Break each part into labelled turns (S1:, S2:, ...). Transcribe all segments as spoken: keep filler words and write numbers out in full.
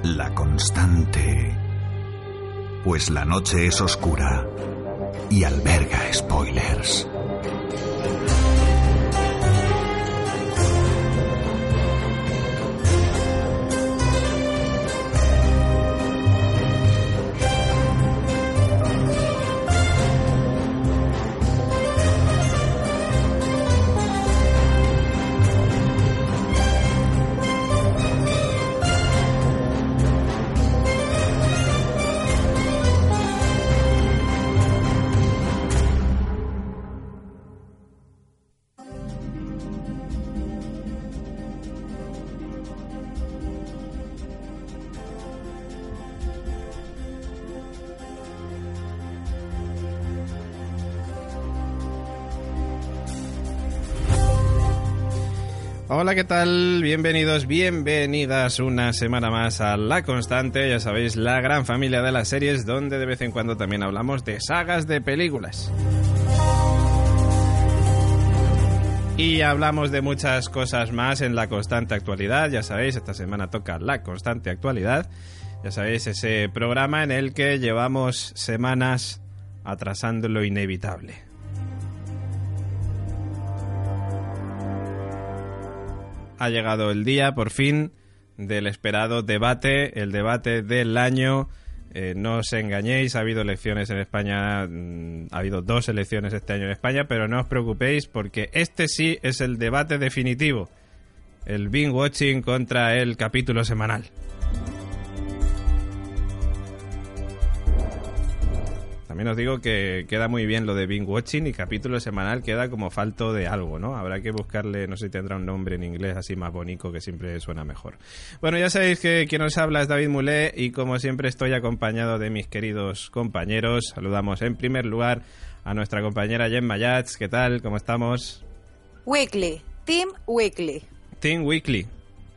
S1: La Constante. Pues la noche es oscura y alberga spoilers.
S2: Hola, ¿qué tal? Bienvenidos, bienvenidas una semana más a La Constante, ya sabéis, la gran familia de las series donde de vez en cuando también hablamos de sagas de películas. Y hablamos de muchas cosas más en La Constante Actualidad, ya sabéis, esta semana toca La Constante Actualidad, ya sabéis, ese programa en el que llevamos semanas atrasando lo inevitable. Ha llegado el día, por fin, del esperado debate, el debate del año. Eh, no os engañéis, ha habido elecciones en España, mmm, ha habido dos elecciones este año en España, pero no os preocupéis porque este sí es el debate definitivo. El binge watching contra el capítulo semanal. También os digo que queda muy bien lo de binge watching y capítulo semanal queda como falto de algo, ¿no? Habrá que buscarle, no sé si tendrá un nombre en inglés así más bonito que siempre suena mejor. Bueno, ya sabéis que quien os habla es David Mulé y como siempre estoy acompañado de mis queridos compañeros. Saludamos en primer lugar a nuestra compañera Gemma Yats. ¿Qué tal? ¿Cómo estamos?
S3: Weekly. Team Weekly.
S2: Team Weekly.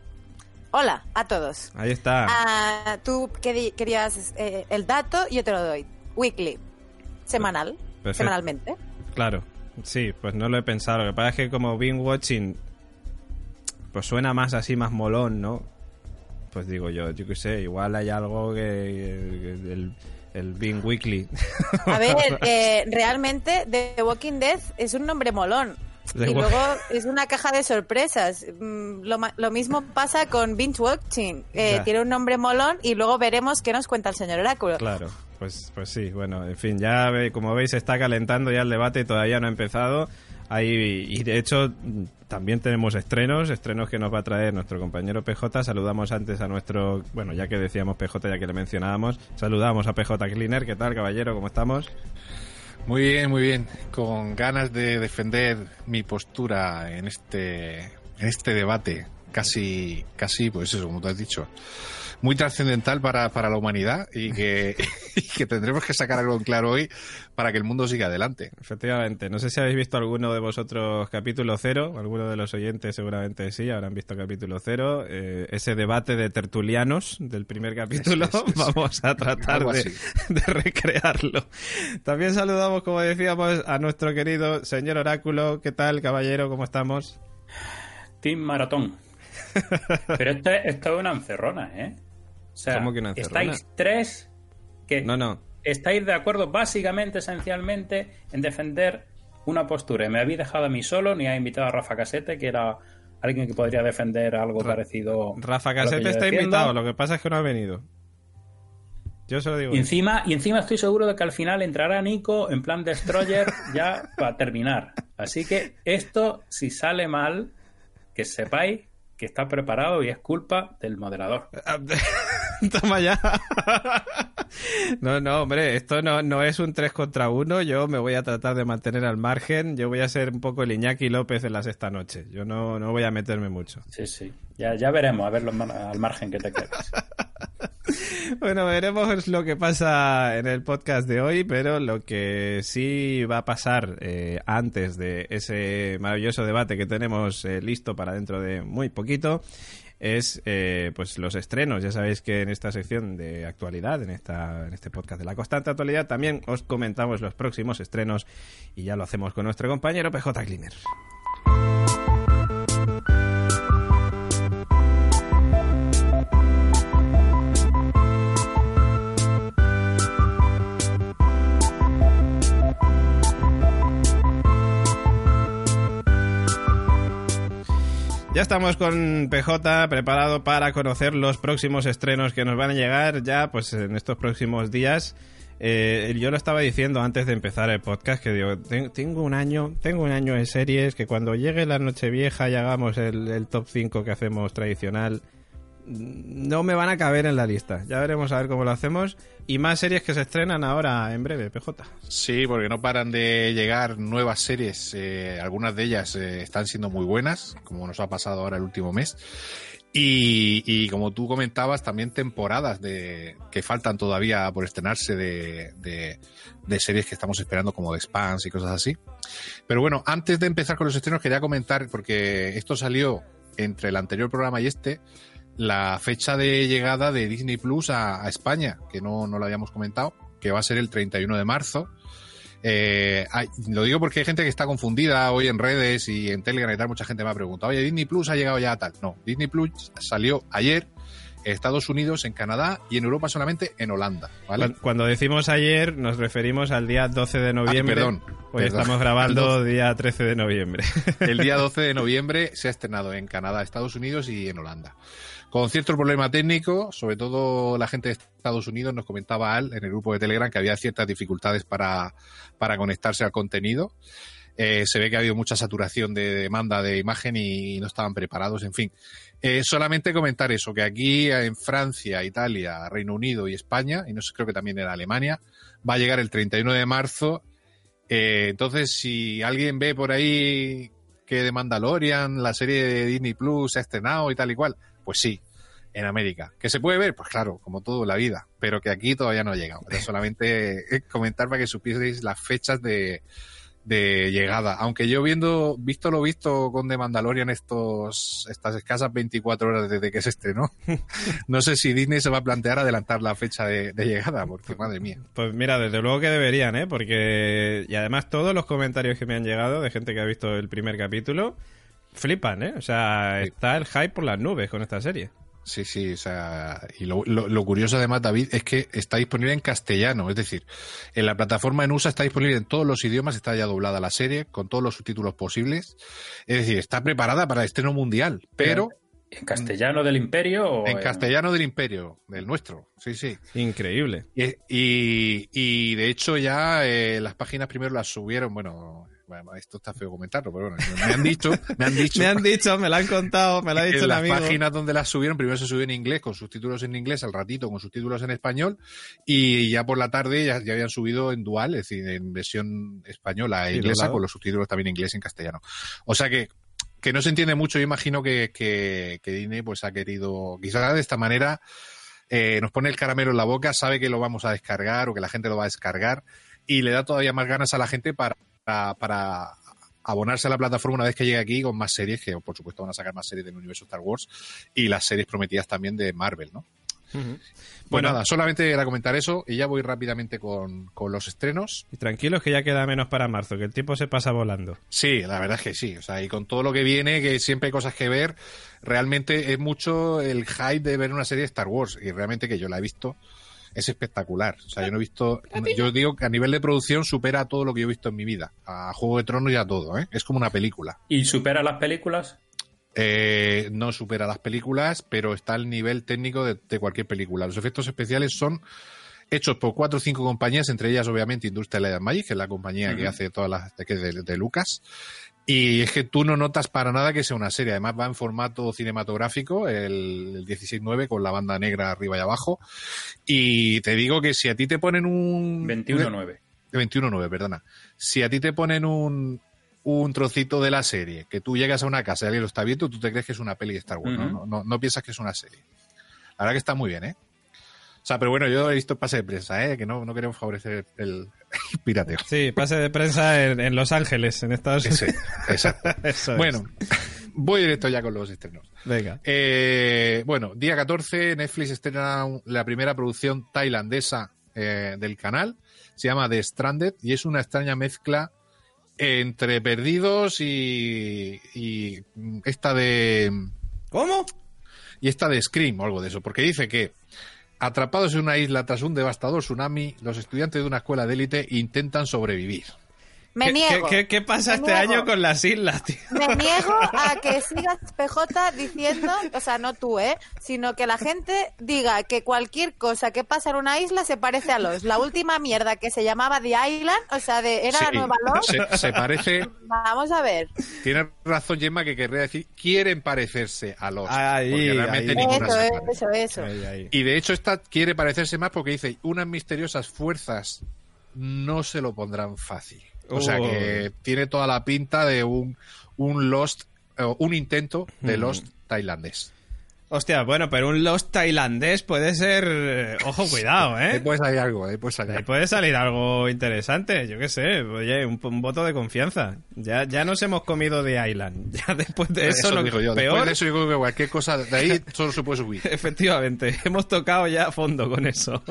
S3: Hola a todos.
S2: Ahí está.
S3: Uh, tú querías eh, el dato, yo te lo doy. Weekly. Semanal, Perfecto. Semanalmente.
S2: Claro, sí, pues no lo he pensado. Lo que pasa es que como binge watching pues suena más así, más molón, ¿no? Pues digo yo, yo qué sé, igual hay algo que, que el, el binge weekly.
S3: A ver, eh, realmente The Walking Dead es un nombre molón. The y luego es una caja de sorpresas. Lo, lo mismo pasa con binge watching. Eh, tiene un nombre molón y luego veremos qué nos cuenta el señor Oráculo.
S2: Claro. Pues, pues sí, bueno, en fin, ya ve, como veis se está calentando ya el debate, todavía no ha empezado. Ahí, y de hecho también tenemos estrenos, estrenos que nos va a traer nuestro compañero P J. Saludamos antes a nuestro, bueno, ya que decíamos P J, ya que le mencionábamos, saludamos a P J Cleaner. ¿Qué tal, caballero? ¿Cómo estamos?
S4: Muy bien, muy bien. Con ganas de defender mi postura en este, en este debate, casi, casi, pues eso, como tú has dicho, muy trascendental para, para la humanidad y que, y que tendremos que sacar algo en claro hoy para que el mundo siga adelante.
S2: Efectivamente. No sé si habéis visto alguno de vosotros capítulo cero, alguno de los oyentes seguramente sí, habrán visto capítulo cero. Eh, ese debate de tertulianos del primer capítulo, es, es, es, vamos a tratar de, de recrearlo. También saludamos, como decíamos, a nuestro querido señor Oráculo. ¿Qué tal, caballero? ¿Cómo estamos?
S5: Team Maratón. Pero esto, esto es una encerrona, ¿eh? O sea,
S2: ¿cómo que una encerrona?
S5: Estáis tres que
S2: no, no.
S5: estáis de acuerdo básicamente, esencialmente, en defender una postura. Me habéis dejado a mí solo, ni ha invitado a Rafa Casete, que era alguien que podría defender algo Ra- parecido.
S2: Rafa Casete está defiendo. invitado, lo que pasa es que no ha venido. Yo se lo digo.
S5: Y encima, y encima estoy seguro de que al final entrará Nico en plan Destroyer ya para terminar. Así que esto, si sale mal, que sepáis que está preparado y es culpa del moderador.
S2: Toma ya. No, no, hombre, esto no, no es un tres contra uno. Yo me voy a tratar de mantener al margen. Yo voy a ser un poco el Iñaki López de la sexta noche. Yo no, no voy a meterme mucho.
S5: Sí, sí. Ya, ya veremos, a ver los, al margen que te quedes.
S2: Bueno, veremos lo que pasa en el podcast de hoy, pero lo que sí va a pasar eh, antes de ese maravilloso debate que tenemos eh, listo para dentro de muy poquito es eh, pues los estrenos. Ya sabéis que en esta sección de actualidad, en esta en este podcast de La Constante Actualidad, también os comentamos los próximos estrenos y ya lo hacemos con nuestro compañero P J Cleaner. Ya estamos con P J preparado para conocer los próximos estrenos que nos van a llegar ya pues en estos próximos días. Eh, yo lo estaba diciendo antes de empezar el podcast que digo, tengo un año, tengo un año de series que cuando llegue la Nochevieja y hagamos el, el top cinco que hacemos tradicional, no me van a caber en la lista. Ya veremos a ver cómo lo hacemos. Y más series que se estrenan ahora en breve, P J.
S4: Sí, porque no paran de llegar nuevas series. Eh, algunas de ellas eh, están siendo muy buenas, como nos ha pasado ahora el último mes. Y, y como tú comentabas, también temporadas de que faltan todavía por estrenarse de, de, de series que estamos esperando, como The Expanse y cosas así. Pero bueno, antes de empezar con los estrenos, quería comentar, porque esto salió entre el anterior programa y este, la fecha de llegada de Disney Plus a, a España, que no, no lo habíamos comentado, que va a ser el treinta y uno de marzo. Eh, hay, lo digo porque hay gente que está confundida hoy en redes y en Telegram y tal, mucha gente me ha preguntado, oye, Disney Plus ha llegado ya a tal. No, Disney Plus salió ayer en Estados Unidos, en Canadá y en Europa solamente en Holanda, ¿vale?
S2: Cuando decimos ayer nos referimos al día doce de noviembre.
S4: Ah, perdón,
S2: Hoy
S4: perdón.
S2: Estamos grabando día trece de noviembre.
S4: El día doce de noviembre se ha estrenado en Canadá, Estados Unidos y en Holanda. Con cierto problema técnico, sobre todo la gente de Estados Unidos nos comentaba Al en el grupo de Telegram que había ciertas dificultades para, para conectarse al contenido. Eh, se ve que ha habido mucha saturación de demanda de imagen y no estaban preparados, en fin. Eh, solamente comentar eso, que aquí en Francia, Italia, Reino Unido y España, y no sé, creo que también en Alemania, va a llegar el treinta y uno de marzo. Eh, entonces, si alguien ve por ahí que The Mandalorian, la serie de Disney Plus, se ha estrenado y tal y cual, pues sí, en América. ¿Que se puede ver? Pues claro, como todo en la vida, pero que aquí todavía no ha llegado. Pero solamente comentar para que supieseis las fechas de, de llegada. Aunque yo viendo, visto lo visto con The Mandalorian estos, estas escasas veinticuatro horas desde que se estrenó, no sé si Disney se va a plantear adelantar la fecha de, de llegada, porque madre mía.
S2: Pues mira, desde luego que deberían, ¿eh? Porque, y además todos los comentarios que me han llegado de gente que ha visto el primer capítulo, flipan, ¿eh? O sea,
S4: Sí.
S2: Está el hype por las nubes con esta serie.
S4: Sí, sí, o sea, y lo, lo, lo curioso además, David, es que está disponible en castellano, es decir, en la plataforma en U S A está disponible en todos los idiomas, está ya doblada la serie, con todos los subtítulos posibles, es decir, está preparada para el estreno mundial, pero...
S5: ¿En castellano del Imperio o
S4: En castellano del Imperio, del nuestro, sí, sí.
S2: Increíble.
S4: Y, y, y de hecho ya eh, las páginas primero las subieron, bueno... Bueno, esto está feo comentarlo, pero bueno, me han dicho, me han dicho,
S2: Me han dicho, me lo han contado, me lo ha dicho
S4: en
S2: el
S4: las
S2: amigo.
S4: páginas donde las subieron, primero se subió en inglés con subtítulos en inglés, al ratito con subtítulos en español, y ya por la tarde ya, ya habían subido en dual, es decir, en versión española e
S2: Sí,
S4: inglesa,
S2: doblado.
S4: con los subtítulos también en inglés y en castellano. O sea que, que no se entiende mucho, yo imagino que, que, que Disney pues ha querido, quizás de esta manera, eh, nos pone el caramelo en la boca, sabe que lo vamos a descargar o que la gente lo va a descargar, y le da todavía más ganas a la gente para, para, para abonarse a la plataforma una vez que llegue aquí con más series, que por supuesto van a sacar más series del universo Star Wars y las series prometidas también de Marvel, ¿no?
S2: Uh-huh.
S4: Pues
S2: Bueno.
S4: nada, solamente era comentar eso y ya voy rápidamente con, con los estrenos.
S2: Y tranquilos que ya queda menos para marzo, que el tiempo se pasa volando.
S4: Sí, la verdad es que sí, o sea, y con todo lo que viene, que siempre hay cosas que ver, realmente es mucho el hype de ver una serie de Star Wars y realmente que yo la he visto es espectacular. O sea, yo no he visto, yo digo que a nivel de producción supera todo lo que yo he visto en mi vida, a Juego de Tronos y a todo, ¿eh? Es como una película.
S5: ¿Y supera las películas?
S4: Eh, no supera las películas, pero está al nivel técnico de, de cualquier película. Los efectos especiales son hechos por cuatro o cinco compañías, entre ellas obviamente Industrial Light and Magic, que es la compañía uh-huh. que hace todas las de, de, de Lucas. Y es que tú no notas para nada que sea una serie. Además va en formato cinematográfico, el, el dieciséis nueve con la banda negra arriba y abajo. Y te digo que si a ti te ponen un...
S5: veintiuno nueve.
S4: veintiuno nueve, perdona. Si a ti te ponen un, un trocito de la serie, que tú llegas a una casa y alguien lo está viendo, tú te crees que es una peli de Star Wars, uh-huh. ¿no? No, no, no piensas que es una serie. La verdad que está muy bien, ¿eh? O sea, pero bueno, yo he visto pase de prensa, ¿eh? Que no, no queremos favorecer el, el pirateo.
S2: Sí, pase de prensa en, en Los Ángeles, en Estados Unidos.
S4: Sí, exacto.
S2: Eso
S4: bueno,
S2: es.
S4: Voy directo ya con los estrenos.
S2: Venga.
S4: Eh, bueno, día catorce, Netflix estrena la primera producción tailandesa eh, del canal. Se llama The Stranded y es una extraña mezcla entre Perdidos y, y esta de...
S2: ¿Cómo?
S4: Y esta de Scream o algo de eso, porque dice que atrapados en una isla tras un devastador tsunami, los estudiantes de una escuela de élite intentan sobrevivir.
S3: Me
S2: ¿Qué,
S3: niego.
S2: ¿qué, qué, qué pasa
S3: me
S2: este
S3: niego.
S2: año con las islas, tío?
S3: Me niego a que sigas P J diciendo, o sea, no tú, ¿eh? Sino que la gente diga que cualquier cosa que pasa en una isla se parece a Lost. La última mierda que se llamaba The Island, o sea, de, era
S4: Sí,
S3: Nueva Lost.
S4: Se, se parece...
S3: Vamos a ver.
S4: Tienes razón, Gemma, que querría decir quieren parecerse a Lost.
S2: Ahí,
S4: porque realmente
S2: ahí.
S4: ninguna
S3: Eso,
S4: se parece.
S3: eso, eso.
S2: Ahí, ahí.
S4: Y de hecho esta quiere parecerse más porque dice unas misteriosas fuerzas no se lo pondrán fácil. O sea
S2: Uy.
S4: que tiene toda la pinta de un, un Lost, eh, un intento de
S2: Mm.
S4: Lost tailandés.
S2: Hostia, bueno, pero un Lost tailandés puede ser... eh, Ojo, cuidado,
S4: Ahí
S2: ¿eh?
S4: puede salir algo, ahí puede salir
S2: Ahí
S4: algo.
S2: puede salir algo interesante, yo qué sé. Oye, un, un voto de confianza. Ya, ya nos hemos comido de Island. Ya después de eso,
S4: Eso
S2: lo
S4: digo
S2: que
S4: yo.
S2: peor...
S4: Después de eso yo creo que cualquier cosa de ahí solo se puede subir.
S2: Efectivamente, hemos tocado ya a fondo con eso.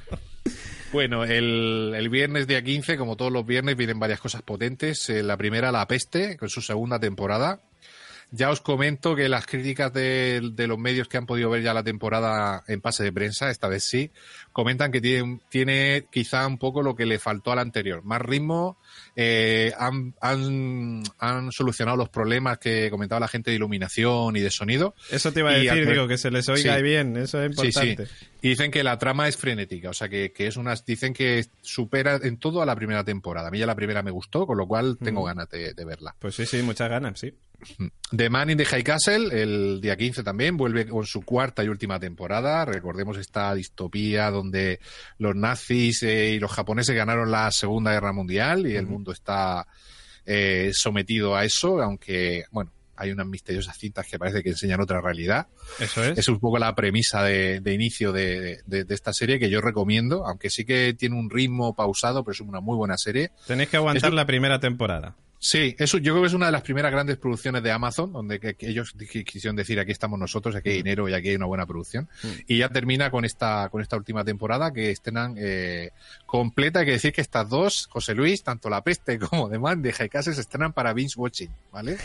S4: Bueno, el, el viernes día quince, como todos los viernes, vienen varias cosas potentes. Eh, la primera, La Peste, con su segunda temporada. Ya os comento que las críticas de, de los medios que han podido ver ya la temporada en pase de prensa, esta vez sí, comentan que tiene, tiene quizá un poco lo que le faltó al anterior. Más ritmo, eh, han, han, han solucionado los problemas que comentaba la gente de iluminación y de sonido.
S2: Eso te iba a
S4: Y
S2: decir,
S4: al-
S2: digo, que se les oiga
S4: Sí.
S2: bien, eso es
S4: Sí,
S2: importante.
S4: sí. Y dicen que la trama es frenética, o sea que, que es unas, dicen que supera en todo a la primera temporada. A mí ya la primera me gustó, con lo cual tengo
S2: Mm.
S4: ganas de, de verla.
S2: Pues sí, sí, muchas ganas, sí.
S4: The Man in the High Castle, el día quince también, vuelve con su cuarta y última temporada. Recordemos esta distopía donde los nazis eh, y los japoneses ganaron la Segunda Guerra Mundial y el mundo está eh, sometido a eso, aunque, bueno, hay unas misteriosas cintas que parece que enseñan otra realidad.
S2: Eso es.
S4: Es un poco la premisa de, de inicio de, de- de esta serie que yo recomiendo, aunque sí que tiene un ritmo pausado, pero es una muy buena serie.
S2: Tenéis que aguantar
S4: Eso-
S2: la primera temporada.
S4: Sí, eso yo creo que es una de las primeras grandes producciones de Amazon, donde que, que ellos qui- quisieron decir aquí estamos nosotros, aquí hay dinero y aquí hay una buena producción.
S2: Mm.
S4: Y ya termina con esta con esta última temporada que estrenan eh, completa. Hay que decir que estas dos, José Luis, tanto La Peste como The Man de High Castle, se estrenan para binge watching, ¿vale?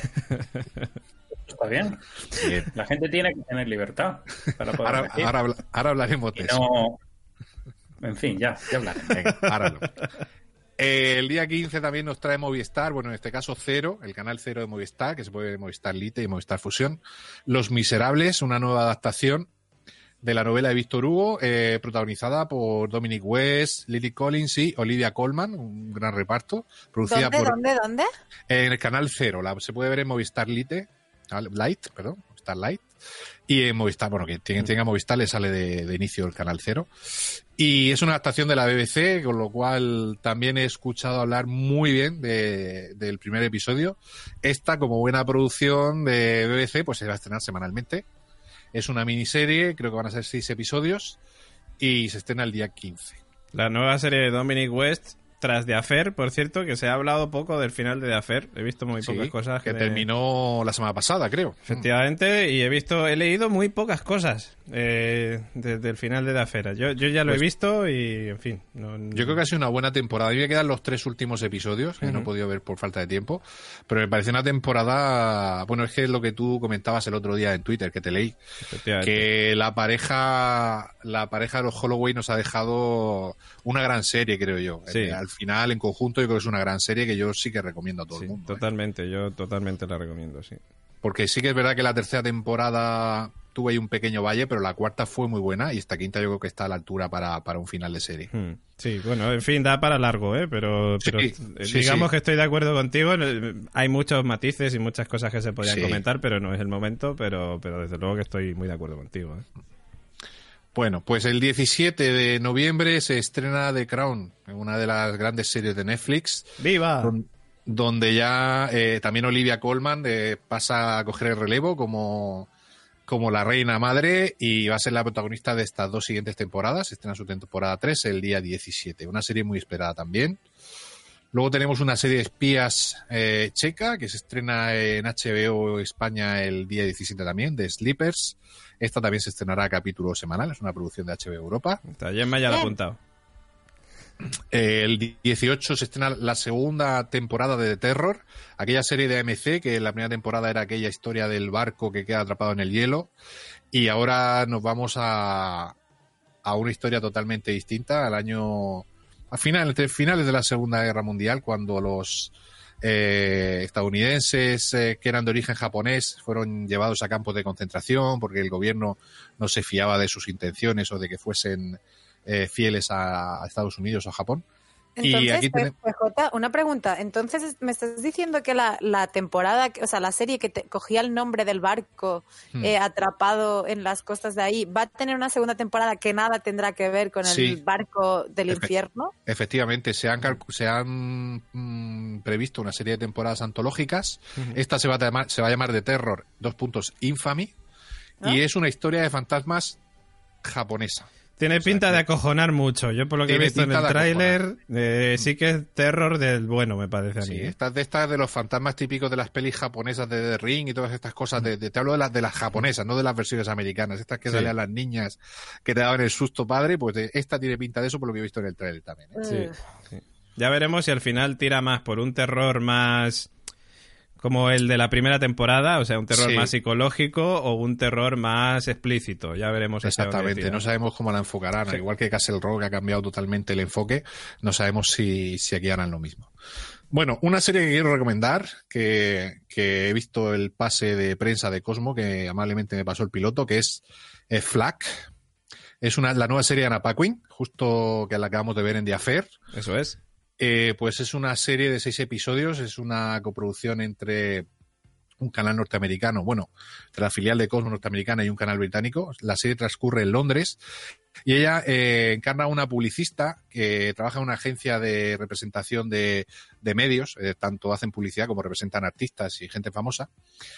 S5: Está bien.
S4: Bien.
S5: La gente tiene que tener libertad para poder
S4: Ahora,
S5: elegir.
S4: ahora, habla- ahora hablaremos de
S5: Y
S4: eso.
S5: no... En fin, ya, ya hablaré.
S4: Venga, ahora no. Eh, el día quince también nos trae Movistar, bueno, en este caso Cero, el canal Cero de Movistar, que se puede ver en Movistar Lite y Movistar Fusión. Los Miserables, una nueva adaptación de la novela de Víctor Hugo, eh, protagonizada por Dominic West, Lily Collins y Olivia Colman, un gran reparto, producida
S3: ¿Dónde,
S4: por
S3: dónde, dónde?
S4: en el canal Cero. La, se puede ver en Movistar Lite, Light, perdón, Movistar Light. Y en Movistar, bueno, que tenga, tenga Movistar le sale de, de inicio el canal Cero. Y es una adaptación de la B B C, con lo cual también he escuchado hablar muy bien de, del primer episodio. Esta, como buena producción de B B C, pues se va a estrenar semanalmente. Es una miniserie, creo que van a ser seis episodios, y se estrena el día quince.
S2: La nueva serie de Dominic West, tras The Affair, por cierto, que se ha hablado poco del final de The Affair. He visto muy
S4: Sí,
S2: pocas cosas.
S4: que
S2: de-
S4: terminó la semana pasada, creo.
S2: Efectivamente, y he visto, he leído muy pocas cosas eh, desde el final de The Affair. Yo, yo ya lo
S4: Pues-
S2: he visto y, en fin. No,
S4: Yo creo que ha sido una buena temporada. A mí me quedan los tres últimos episodios, que no he
S2: Ujú.
S4: podido ver por falta de tiempo, pero me pareció una temporada... Bueno, es que es lo que tú comentabas el otro día en Twitter, que te leí,
S2: efectivamente.
S4: que la pareja la pareja de los Holloway nos ha dejado una gran serie, creo yo.
S2: Sí.
S4: Eh, Al final, en conjunto, yo creo que es una gran serie que yo sí que recomiendo a todo
S2: Sí,
S4: el mundo. ¿eh?
S2: totalmente, yo totalmente la recomiendo, sí.
S4: Porque sí que es verdad que la tercera temporada tuvo ahí un pequeño valle, pero la cuarta fue muy buena y esta quinta yo creo que está a la altura para, para un final de serie.
S2: Hmm. Sí, bueno, en fin, da para largo, ¿eh? Pero, pero
S4: Sí,
S2: eh,
S4: sí,
S2: digamos
S4: sí.
S2: que estoy de acuerdo contigo. eh, Hay muchos matices y muchas cosas que se podrían
S4: Sí.
S2: comentar, pero no es el momento. Pero, pero desde luego que estoy muy de acuerdo contigo, ¿eh?
S4: Bueno, pues el diecisiete de noviembre se estrena The Crown, una de las grandes series de Netflix,
S2: ¡Viva!
S4: don- donde ya eh, también Olivia Colman eh, pasa a coger el relevo como, como la reina madre y va a ser la protagonista de estas dos siguientes temporadas. Se estrena su temporada tres el día diecisiete, una serie muy esperada también. Luego tenemos una serie de espías eh, checa que se estrena en H B O España el día diecisiete también, de Sleepers. Esta también se estrenará a capítulo semanal, es una producción de H B O Europa.
S2: Está, Gemma ya lo ha
S3: Bien.
S2: apuntado.
S4: Eh, el dieciocho se estrena la segunda temporada de The Terror, aquella serie de A M C que en la primera temporada era aquella historia del barco que queda atrapado en el hielo. Y ahora nos vamos a, a una historia totalmente distinta, al año a final, entre finales de la Segunda Guerra Mundial, cuando los eh, estadounidenses eh, que eran de origen japonés fueron llevados a campos de concentración porque el gobierno no se fiaba de sus intenciones o de que fuesen eh, fieles a, a Estados Unidos o a Japón.
S3: Entonces,
S4: y aquí tenemos...
S3: P J, una pregunta. Entonces, ¿me estás diciendo que la, la temporada, o sea, la serie que te, cogía el nombre del barco hmm. eh, atrapado en las costas de ahí, va a tener una segunda temporada que nada tendrá que ver con el
S4: sí.
S3: barco del Efe- infierno?
S4: Efectivamente, se han, calcu- se han mmm, previsto una serie de temporadas antológicas. Uh-huh. Esta se va a llamar, se va a llamar The Terror, dos puntos, Infamy, ¿no? Y es una historia de fantasmas japonesa.
S2: Tiene
S4: o sea,
S2: pinta
S4: que
S2: de acojonar mucho. Yo por lo que he visto en el tráiler, eh, sí que es terror del bueno, me parece a mí.
S4: Sí,
S2: ¿eh?
S4: estas de estas de los fantasmas típicos de las pelis japonesas de The Ring y todas estas cosas. De, de, te hablo de las de las japonesas, no de las versiones americanas. Estas que sí. salían las niñas que te daban el susto padre, pues de, esta tiene pinta de eso por lo que he visto en el tráiler también. ¿eh?
S2: Sí, sí. Ya veremos si al final tira más por un terror más... como el de la primera temporada, o sea, un terror sí. más psicológico o un terror más explícito. Ya veremos.
S4: Exactamente, no sabemos cómo la enfocarán. Sí. Igual que Castle Rock ha cambiado totalmente el enfoque, no sabemos si, si aquí harán lo mismo. Bueno, una serie que quiero recomendar, que, que he visto el pase de prensa de Cosmo, que amablemente me pasó el piloto, que es eh, Flack. Es una, la nueva serie de Anna Paquin, justo que la acabamos de ver en The Affair.
S2: Eso es.
S4: Eh, pues es una serie de seis episodios, es una coproducción entre un canal norteamericano, bueno, entre la filial de Cosmo norteamericana y un canal británico. La serie transcurre en Londres y ella eh, encarna a una publicista que trabaja en una agencia de representación de, de medios, eh, tanto hacen publicidad como representan artistas y gente famosa.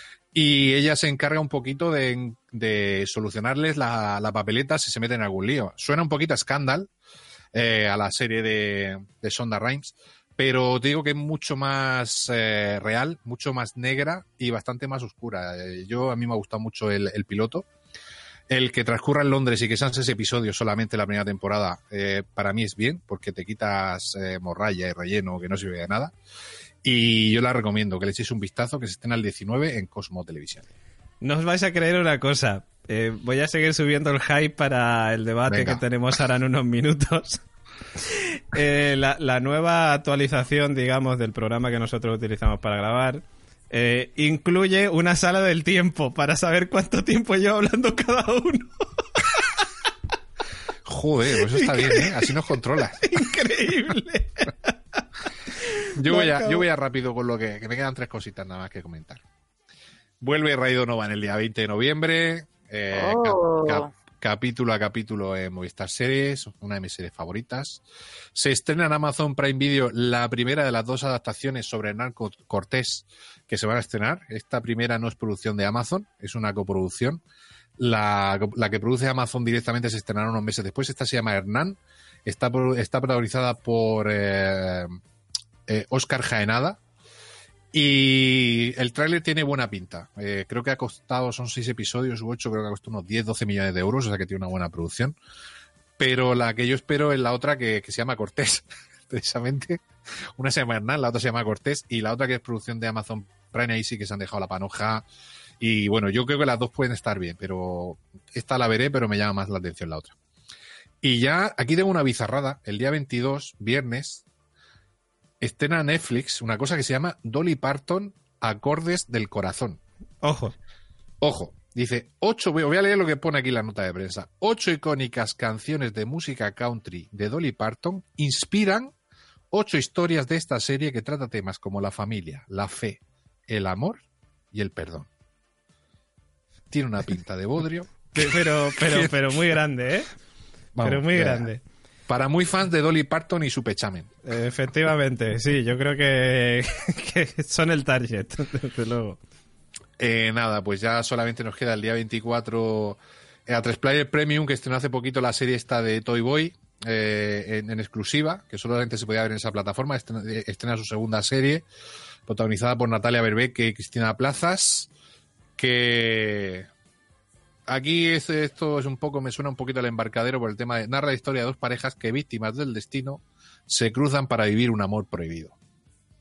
S4: Y ella se encarga un poquito de, de solucionarles la, la papeleta si se meten en algún lío. Suena un poquito a Scandal, Eh, a la serie de, de Shonda Rhimes, pero te digo que es mucho más eh, real, mucho más negra y bastante más oscura. Eh, yo a mí me ha gustado mucho el, el piloto. El que transcurra en Londres y que sean seis episodios solamente la primera temporada, eh, para mí es bien, porque te quitas eh, morralla y relleno que no sirve de nada. Y yo la recomiendo, que le echéis un vistazo, que se estén al diecinueve en Cosmo Televisión.
S2: No os vais a creer una cosa. Eh, voy a seguir subiendo el hype para el debate Venga. que tenemos ahora en unos minutos. Eh, la, la nueva actualización, digamos, del programa que nosotros utilizamos para grabar eh, incluye una sala del tiempo para saber cuánto tiempo lleva hablando cada uno.
S4: Joder, pues eso está bien, ¿eh? Así nos controlas.
S2: Increíble.
S4: Yo voy, a, yo voy a rápido con lo que, que me quedan tres cositas nada más que comentar. Vuelve Raido Nova en el día veinte de noviembre. Eh,
S3: oh.
S4: cap, cap, capítulo a capítulo en Movistar Series, una de mis series favoritas. Se estrena en Amazon Prime Video la primera de las dos adaptaciones sobre Hernán Cortés que se van a estrenar. Esta primera no es producción de Amazon, es una coproducción. La, la que produce Amazon directamente se estrenará unos meses después. Esta se llama Hernán. Está, está protagonizada por eh, eh, Óscar Jaenada. Y el tráiler tiene buena pinta. Eh, creo que ha costado, son seis episodios u ocho, creo que ha costado unos diez, doce millones de euros, o sea que tiene una buena producción. Pero la que yo espero es la otra que, que se llama Cortés, precisamente. Una se llama Hernán, la otra se llama Cortés, y la otra que es producción de Amazon Prime, ahí sí que se han dejado la panoja. Y bueno, yo creo que las dos pueden estar bien, pero esta la veré, pero me llama más la atención la otra. Y ya, aquí tengo una bizarrada. El día veintidós, viernes, estrena Netflix una cosa que se llama Dolly Parton, Acordes del Corazón.
S2: Ojo.
S4: Ojo. Dice, ocho, voy a leer lo que pone aquí la nota de prensa. Ocho icónicas canciones de música country de Dolly Parton inspiran ocho historias de esta serie que trata temas como la familia, la fe, el amor y el perdón. Tiene una pinta de bodrio.
S2: Pero, pero, pero muy grande, ¿eh? Vamos, pero muy ya. grande.
S4: Para muy fans de Dolly Parton y su pechamen.
S2: Efectivamente, sí, yo creo que, que son el target, desde luego.
S4: Eh, nada, pues ya solamente nos queda el día veinticuatro eh, a tres Player Premium, que estrenó hace poquito la serie esta de Toy Boy eh, en, en exclusiva, que solamente se podía ver en esa plataforma. Estrena, estrena su segunda serie, protagonizada por Natalia Berbeque y Cristina Plazas, que... Aquí es, esto es un poco, me suena un poquito al embarcadero por el tema de narra la historia de dos parejas que, víctimas del destino, se cruzan para vivir un amor prohibido.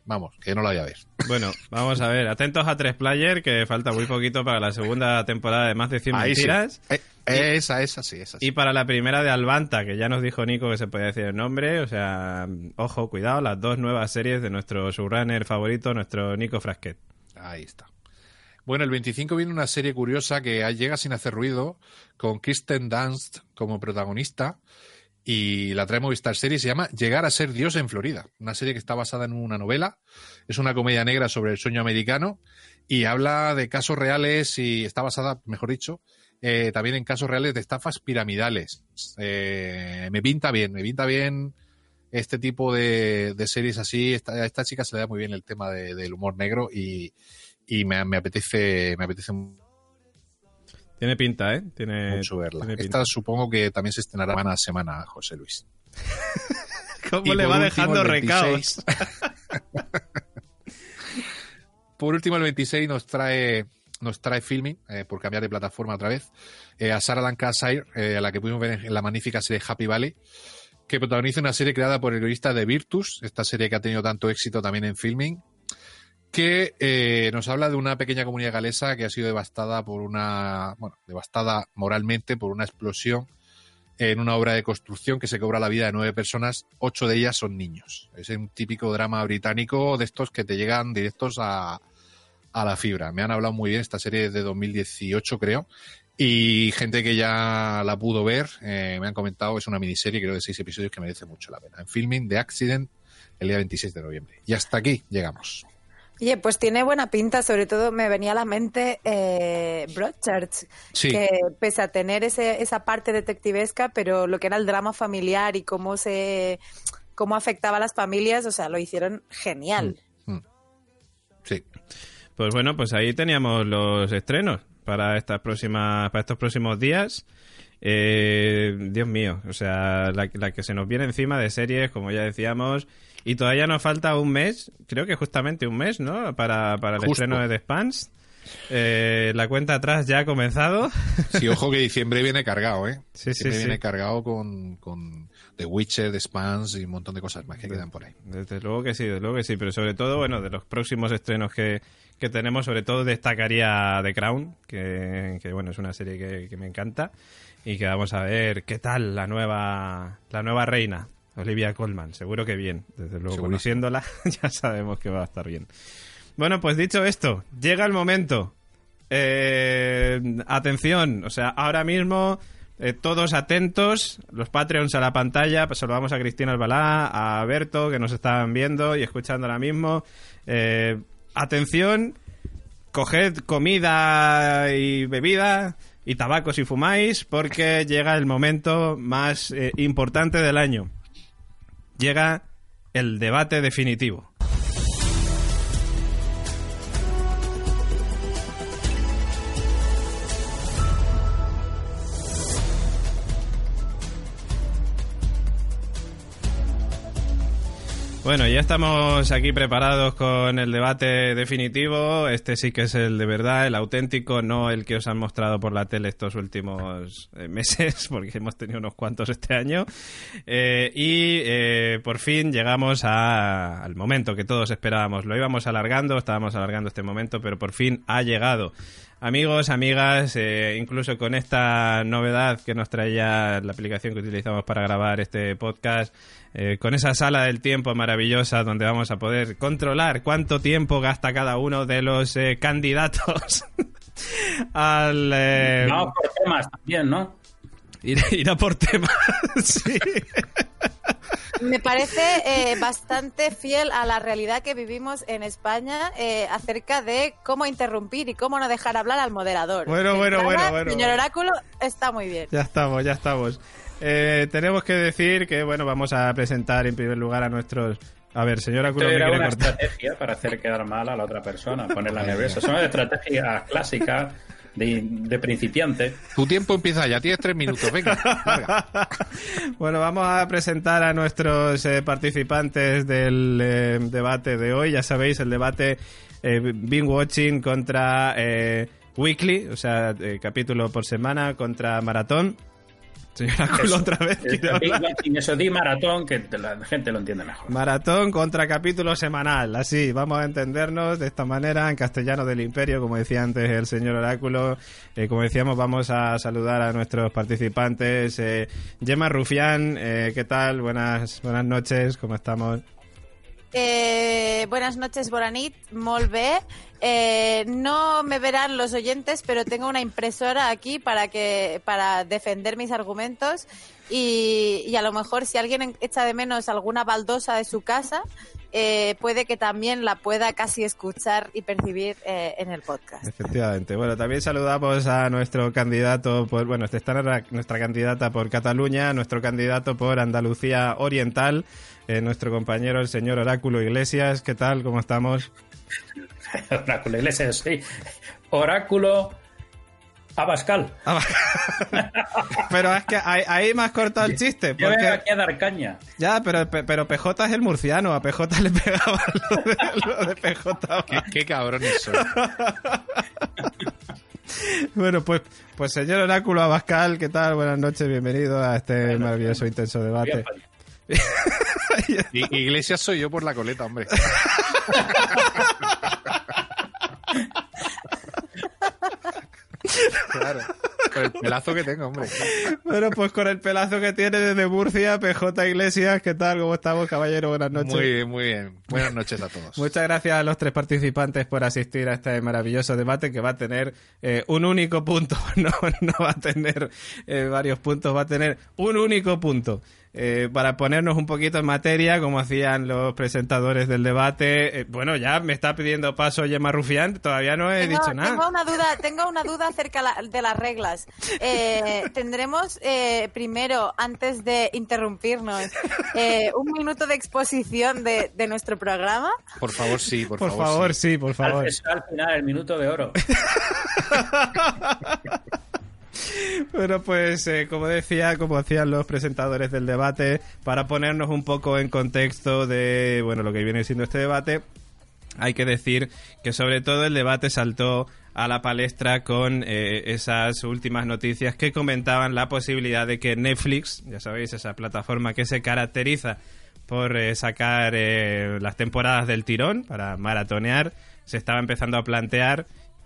S4: vamos, que no la voy a ver.
S2: Bueno, vamos a ver, atentos a tres Player, que falta muy poquito para la segunda temporada de Más de cien
S4: Ahí
S2: Mentiras.
S4: Sí. Eh, esa, esa sí, esa sí.
S2: Y para la primera de Albanta, que ya nos dijo Nico que se podía decir el nombre, o sea, ojo, cuidado, las dos nuevas series de nuestro showrunner favorito, nuestro Nico Frasquet.
S4: Ahí está. Bueno, el veinticinco viene una serie curiosa que llega sin hacer ruido, con Kirsten Dunst como protagonista, y la trae Movistar Series, se llama Llegar a ser Dios en Florida. Una serie que está basada en una novela, es una comedia negra sobre el sueño americano, y habla de casos reales, y está basada, mejor dicho, eh, también en casos reales de estafas piramidales. Eh, me pinta bien, me pinta bien este tipo de, de series así. Esta, a esta chica se le da muy bien el tema de, del humor negro, y Y me, me apetece me apetece
S2: Tiene pinta, ¿eh? Tiene,
S4: mucho verla.
S2: Tiene
S4: Esta supongo que también se estrenará semana a semana, José Luis.
S2: ¿Cómo le va
S4: último,
S2: dejando recados?
S4: Por último, el veintiséis nos trae nos trae Filming, eh, por cambiar de plataforma otra vez, eh, a Sarah Lancashire, eh, a la que pudimos ver en la magnífica serie Happy Valley, que protagoniza una serie creada por el guionista de Virtus, esta serie que ha tenido tanto éxito también en Filming, que eh, nos habla de una pequeña comunidad galesa que ha sido devastada por una, bueno, devastada moralmente por una explosión en una obra de construcción que se cobra la vida de nueve personas, ocho de ellas son niños. Es un típico drama británico de estos que te llegan directos a, a la fibra. Me han hablado muy bien, esta serie es de dos mil dieciocho, creo, y gente que ya la pudo ver, eh, me han comentado, es una miniserie, creo, de seis episodios que merece mucho la pena. En Filming, The Accident, el día veintiséis de noviembre. Y hasta aquí llegamos.
S3: Oye, pues tiene buena pinta, sobre todo me venía a la mente eh, Broadchurch,
S4: Sí.
S3: que pese a tener ese, esa parte detectivesca, pero lo que era el drama familiar y cómo se cómo afectaba a las familias, o sea, lo hicieron genial.
S4: Mm, mm. Sí.
S2: Pues bueno, pues ahí teníamos los estrenos para estas próximas, para estos próximos días. Eh, Dios mío, o sea, la, la que se nos viene encima de series, como ya decíamos, y todavía nos falta un mes, creo que justamente un mes, ¿no? Para, para el
S4: Justo.
S2: estreno de The Expanse. Eh, la cuenta atrás ya ha comenzado.
S4: Sí, ojo que diciembre viene cargado, ¿eh?
S2: Sí, sí,
S4: Diciembre
S2: sí.
S4: viene cargado con, con The Witcher, The Expanse y un montón de cosas más que quedan por ahí.
S2: Desde luego que sí, desde luego que sí, pero sobre todo, bueno, de los próximos estrenos que, que tenemos, sobre todo destacaría The Crown, que, que bueno, es una serie que, que me encanta, y que vamos a ver qué tal la nueva, la nueva reina, Olivia Colman. Seguro que bien, desde luego,
S4: Seguro.
S2: conociéndola ya sabemos que va a estar bien. Bueno, pues dicho esto, llega el momento. Eh, atención, o sea, ahora mismo eh, todos atentos, los Patreons a la pantalla. Pues saludamos a Cristina Albalá, a Berto, que nos están viendo y escuchando ahora mismo. Eh, atención, coged comida y bebida y tabaco si fumáis, porque llega el momento más eh, importante del año. Llega el debate definitivo. Bueno, ya estamos aquí preparados con el debate definitivo. Este sí que es el de verdad, el auténtico, no el que os han mostrado por la tele estos últimos eh, meses, porque hemos tenido unos cuantos este año. Eh, y eh, por fin llegamos a, al momento que todos esperábamos. Lo íbamos alargando, estábamos alargando este momento, pero por fin ha llegado. Amigos, amigas, eh, incluso con esta novedad que nos traía la aplicación que utilizamos para grabar este podcast, eh, con esa sala del tiempo maravillosa donde vamos a poder controlar cuánto tiempo gasta cada uno de los eh, candidatos al... Eh,
S5: Vamos por temas también, ¿no?
S2: Ir, ir a por temas, sí.
S3: Me parece eh, bastante fiel a la realidad que vivimos en España eh, acerca de cómo interrumpir y cómo no dejar hablar al moderador.
S2: Bueno, bueno,
S3: Entrada,
S2: bueno, bueno.
S3: Señor Oráculo, está muy bien.
S2: Ya estamos, ya estamos. Eh, tenemos que decir que, bueno, vamos a presentar en primer lugar a nuestros... A ver, señor Oráculo,
S5: Esto
S2: ¿me
S5: era
S2: quiere
S5: una
S2: cortar?
S5: estrategia para hacer quedar mal a la otra persona, ponerla nerviosa. Son estrategias clásicas de, de principiante.
S4: Tu tiempo empieza ya, tienes tres minutos, venga. Larga.
S2: Bueno, vamos a presentar a nuestros eh, participantes del eh, debate de hoy. Ya sabéis, el debate eh, Binge Watching contra eh, Weekly, o sea, eh, capítulo por semana contra Maratón. Señor Oráculo, otra vez.
S5: Eso di maratón, que la gente lo entiende mejor.
S2: Maratón contra capítulo semanal. Así, vamos a entendernos de esta manera, en castellano del Imperio, como decía antes el señor Oráculo. Eh, como decíamos, vamos a saludar a nuestros participantes. Eh, Gemma Rufián, eh, ¿qué tal? Buenas, buenas noches, ¿cómo estamos?
S3: Eh, buenas noches, Boranit, molt bé. Eh, no me verán los oyentes, pero tengo una impresora aquí para que para defender mis argumentos y, y a lo mejor si alguien echa de menos alguna baldosa de su casa, eh, puede que también la pueda casi escuchar y percibir eh, en el podcast.
S2: Efectivamente. Bueno, también saludamos a nuestro candidato por, bueno, está nuestra candidata por Cataluña, nuestro candidato por Andalucía Oriental, eh, nuestro compañero el señor Oráculo Iglesias. ¿Qué tal? ¿Cómo estamos?
S5: Oráculo Iglesias, sí. Oráculo Abascal.
S2: Pero es que ahí, ahí me has cortado el chiste.
S5: Yo
S2: porque...
S5: vengo aquí a dar caña.
S2: Ya, pero, pero P J es el murciano. A P J le pegaba lo de, lo de P J.
S4: ¿Qué, qué cabrones son? Bueno,
S2: pues, pues señor Oráculo Abascal, ¿qué tal? Buenas noches, bienvenido a este
S5: Buenas
S2: maravilloso,
S5: noches.
S2: intenso debate.
S4: Y, Iglesias soy yo por la coleta, hombre. Claro, con el pelazo que tengo, hombre.
S2: Bueno, pues con el pelazo que tiene desde Murcia, P J Iglesias, ¿qué tal? ¿Cómo estamos, caballero? Buenas noches.
S4: Muy bien, muy bien. Buenas noches a todos.
S2: Muchas gracias a los tres participantes por asistir a este maravilloso debate que va a tener eh, un único punto. No, no va a tener eh, varios puntos, va a tener un único punto. Eh, para ponernos un poquito en materia, como hacían los presentadores del debate. Eh, bueno, ya me está pidiendo paso Gemma Rufián, todavía no he
S3: tengo,
S2: dicho nada.
S3: Tengo una duda, tengo una duda acerca la, de las reglas. Eh, tendremos eh, primero, antes de interrumpirnos, eh, un minuto de exposición de, de nuestro programa.
S4: Por favor, sí, por,
S2: por
S4: favor,
S2: favor,
S4: sí.
S2: sí, por favor.
S5: Al, al final, el minuto de oro.
S2: Bueno, pues eh, como decía, como hacían los presentadores del debate, para ponernos un poco en contexto de, bueno, lo que viene siendo este debate, hay que decir que sobre todo el debate saltó a la palestra con eh, esas últimas noticias que comentaban la posibilidad de que Netflix, ya sabéis, esa plataforma que se caracteriza por eh, sacar eh, las temporadas del tirón para maratonear, se estaba empezando a plantear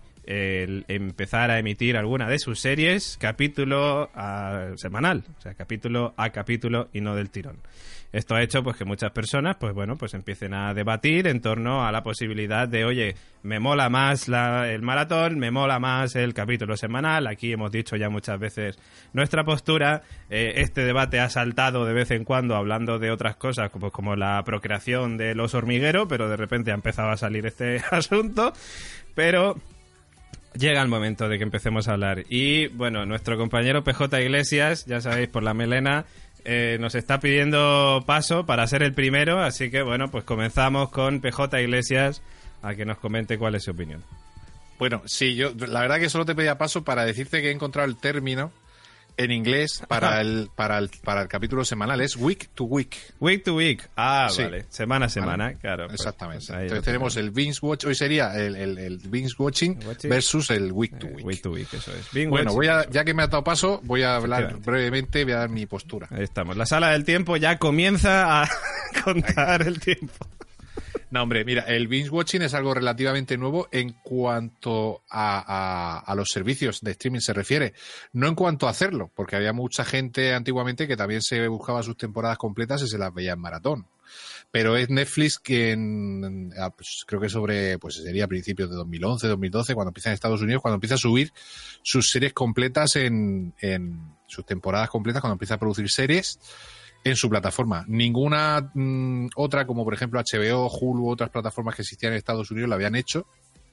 S2: el empezar a emitir alguna de sus series capítulo a, semanal, o sea, capítulo a capítulo y no del tirón. Esto ha hecho pues que muchas personas pues bueno pues empiecen a debatir en torno a la posibilidad de, oye, me mola más la, el maratón, me mola más el capítulo semanal. Aquí hemos dicho ya muchas veces nuestra postura. Eh, este debate ha saltado de vez en cuando hablando de otras cosas como, como la procreación del oso hormiguero, pero de repente ha empezado a salir este asunto, pero llega el momento de que empecemos a hablar. Y, bueno, nuestro compañero P J Iglesias, ya sabéis, por la melena, eh, nos está pidiendo paso para ser el primero. Así que, bueno, pues comenzamos con P J Iglesias a que nos comente cuál es su opinión.
S4: Bueno, sí, yo la verdad que solo te pedía paso para decirte que he encontrado el término en inglés para el para el para el capítulo semanal. Es week to week.
S2: Week to week. Ah, sí. Vale. Semana a semana,
S4: vale.
S2: Claro.
S4: Exactamente.
S2: Pues,
S4: entonces tenemos el binge watch. Hoy sería el, el, el binge watching, watching versus el week to week.
S2: Eh, week to week, eso es. Binge
S4: bueno,
S2: watching.
S4: voy a, ya que me ha dado paso, voy a hablar brevemente, voy a dar mi postura.
S2: Ahí estamos. La sala del tiempo ya comienza a contar el tiempo.
S4: No, hombre, mira, el binge watching es algo relativamente nuevo en cuanto a, a, a los servicios de streaming se refiere. No en cuanto a hacerlo, porque había mucha gente antiguamente que también se buscaba sus temporadas completas y se las veía en maratón. Pero es Netflix quien, pues, creo que sobre, pues sería a principios de dos mil once, dos mil doce, cuando empieza en Estados Unidos, cuando empieza a subir sus series completas en, en sus temporadas completas, cuando empieza a producir series en su plataforma. Ninguna mmm, otra, como por ejemplo H B O, Hulu, otras plataformas que existían en Estados Unidos, lo habían hecho.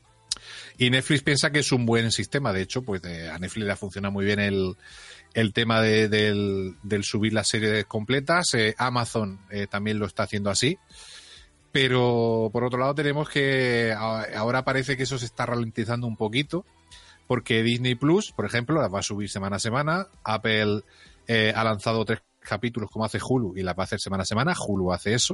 S4: Y Netflix piensa que es un buen sistema. De hecho, pues de, a Netflix le funciona muy bien el, el tema de, del, del subir las series completas. Eh, Amazon eh, también lo está haciendo así. Pero por otro lado tenemos que ahora parece que eso se está ralentizando un poquito, porque Disney Plus, por ejemplo, las va a subir semana a semana. Apple eh, ha lanzado tres capítulos como hace Hulu y las va a hacer semana a semana. Hulu hace eso.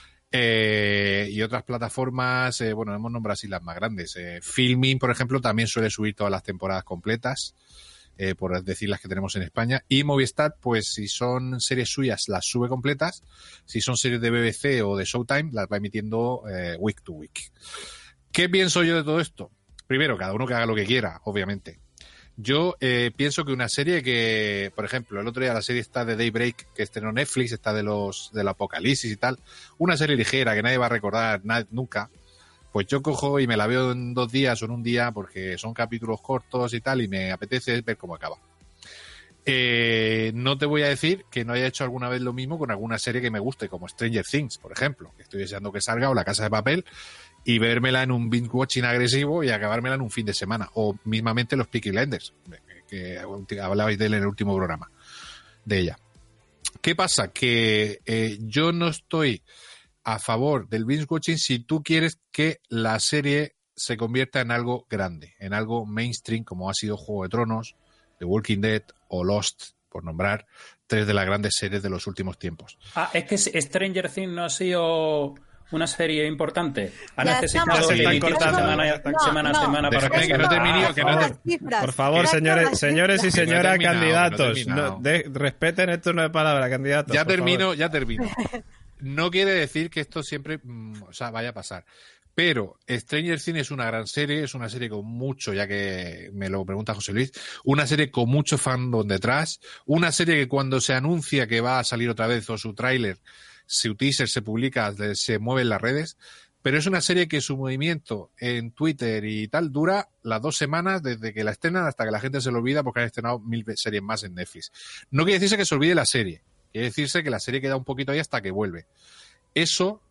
S4: Eh, y otras plataformas, eh, bueno, hemos nombrado así las más grandes. Eh, Filmin, por ejemplo, también suele subir todas las temporadas completas. eh, por decir las que tenemos en España. Y Movistar, pues si son series suyas, las sube completas. Si son series de B B C o de Showtime, las va emitiendo eh, week to week. ¿Qué pienso yo de todo esto? Primero, cada uno que haga lo que quiera, obviamente. Yo eh, pienso que una serie que, por ejemplo, el otro día la serie está de Daybreak, que estrenó Netflix, está de los del Apocalipsis y tal, una serie ligera que nadie va a recordar na- nunca, pues yo cojo y me la veo en dos días o en un día porque son capítulos cortos y tal y me apetece ver cómo acaba. Eh, no te voy a decir que no haya hecho alguna vez lo mismo con alguna serie que me guste, como Stranger Things, por ejemplo, que estoy deseando que salga, o La Casa de Papel, y vérmela en un binge watching agresivo y acabármela en un fin de semana, o mismamente los Peaky Blinders, que hablabais de él en el último programa de ella. ¿Qué pasa? Que eh, yo no estoy a favor del binge watching si tú quieres que la serie se convierta en algo grande, en algo mainstream, como ha sido Juego de Tronos, The Walking Dead o Lost, por nombrar tres de las grandes series de los últimos tiempos.
S5: Ah, es que Stranger Things no ha sido una serie importante. Ha
S3: Ya
S5: necesitado
S3: estamos.
S5: de emitirse
S2: cortando.
S5: semana,
S3: No,
S5: semana a
S3: no.
S5: semana para
S4: Déjame
S5: que
S4: que no termine, que no
S3: Las
S4: te-
S3: cifras.
S2: Por favor,
S3: Gracias a
S2: señores,
S3: las
S2: señores y
S3: cifras.
S4: Que no he
S2: señoras
S4: terminado, que no he
S2: candidatos,
S4: terminado.
S2: no, de- respeten el turno de palabra, candidatos.
S4: Ya
S2: por
S4: termino,
S2: favor.
S4: ya termino. No quiere decir que esto siempre, mm, o sea, vaya a pasar. Pero Stranger Things es una gran serie, es una serie con mucho, ya que me lo pregunta José Luis, una serie con mucho fandom detrás, una serie que cuando se anuncia que va a salir otra vez o su tráiler, su teaser se publica, se mueve en las redes, pero es una serie que su movimiento en Twitter y tal dura las dos semanas desde que la estrenan hasta que la gente se lo olvida porque han estrenado mil series más en Netflix. No quiere decirse que se olvide la serie, quiere decirse que la serie queda un poquito ahí hasta que vuelve. Eso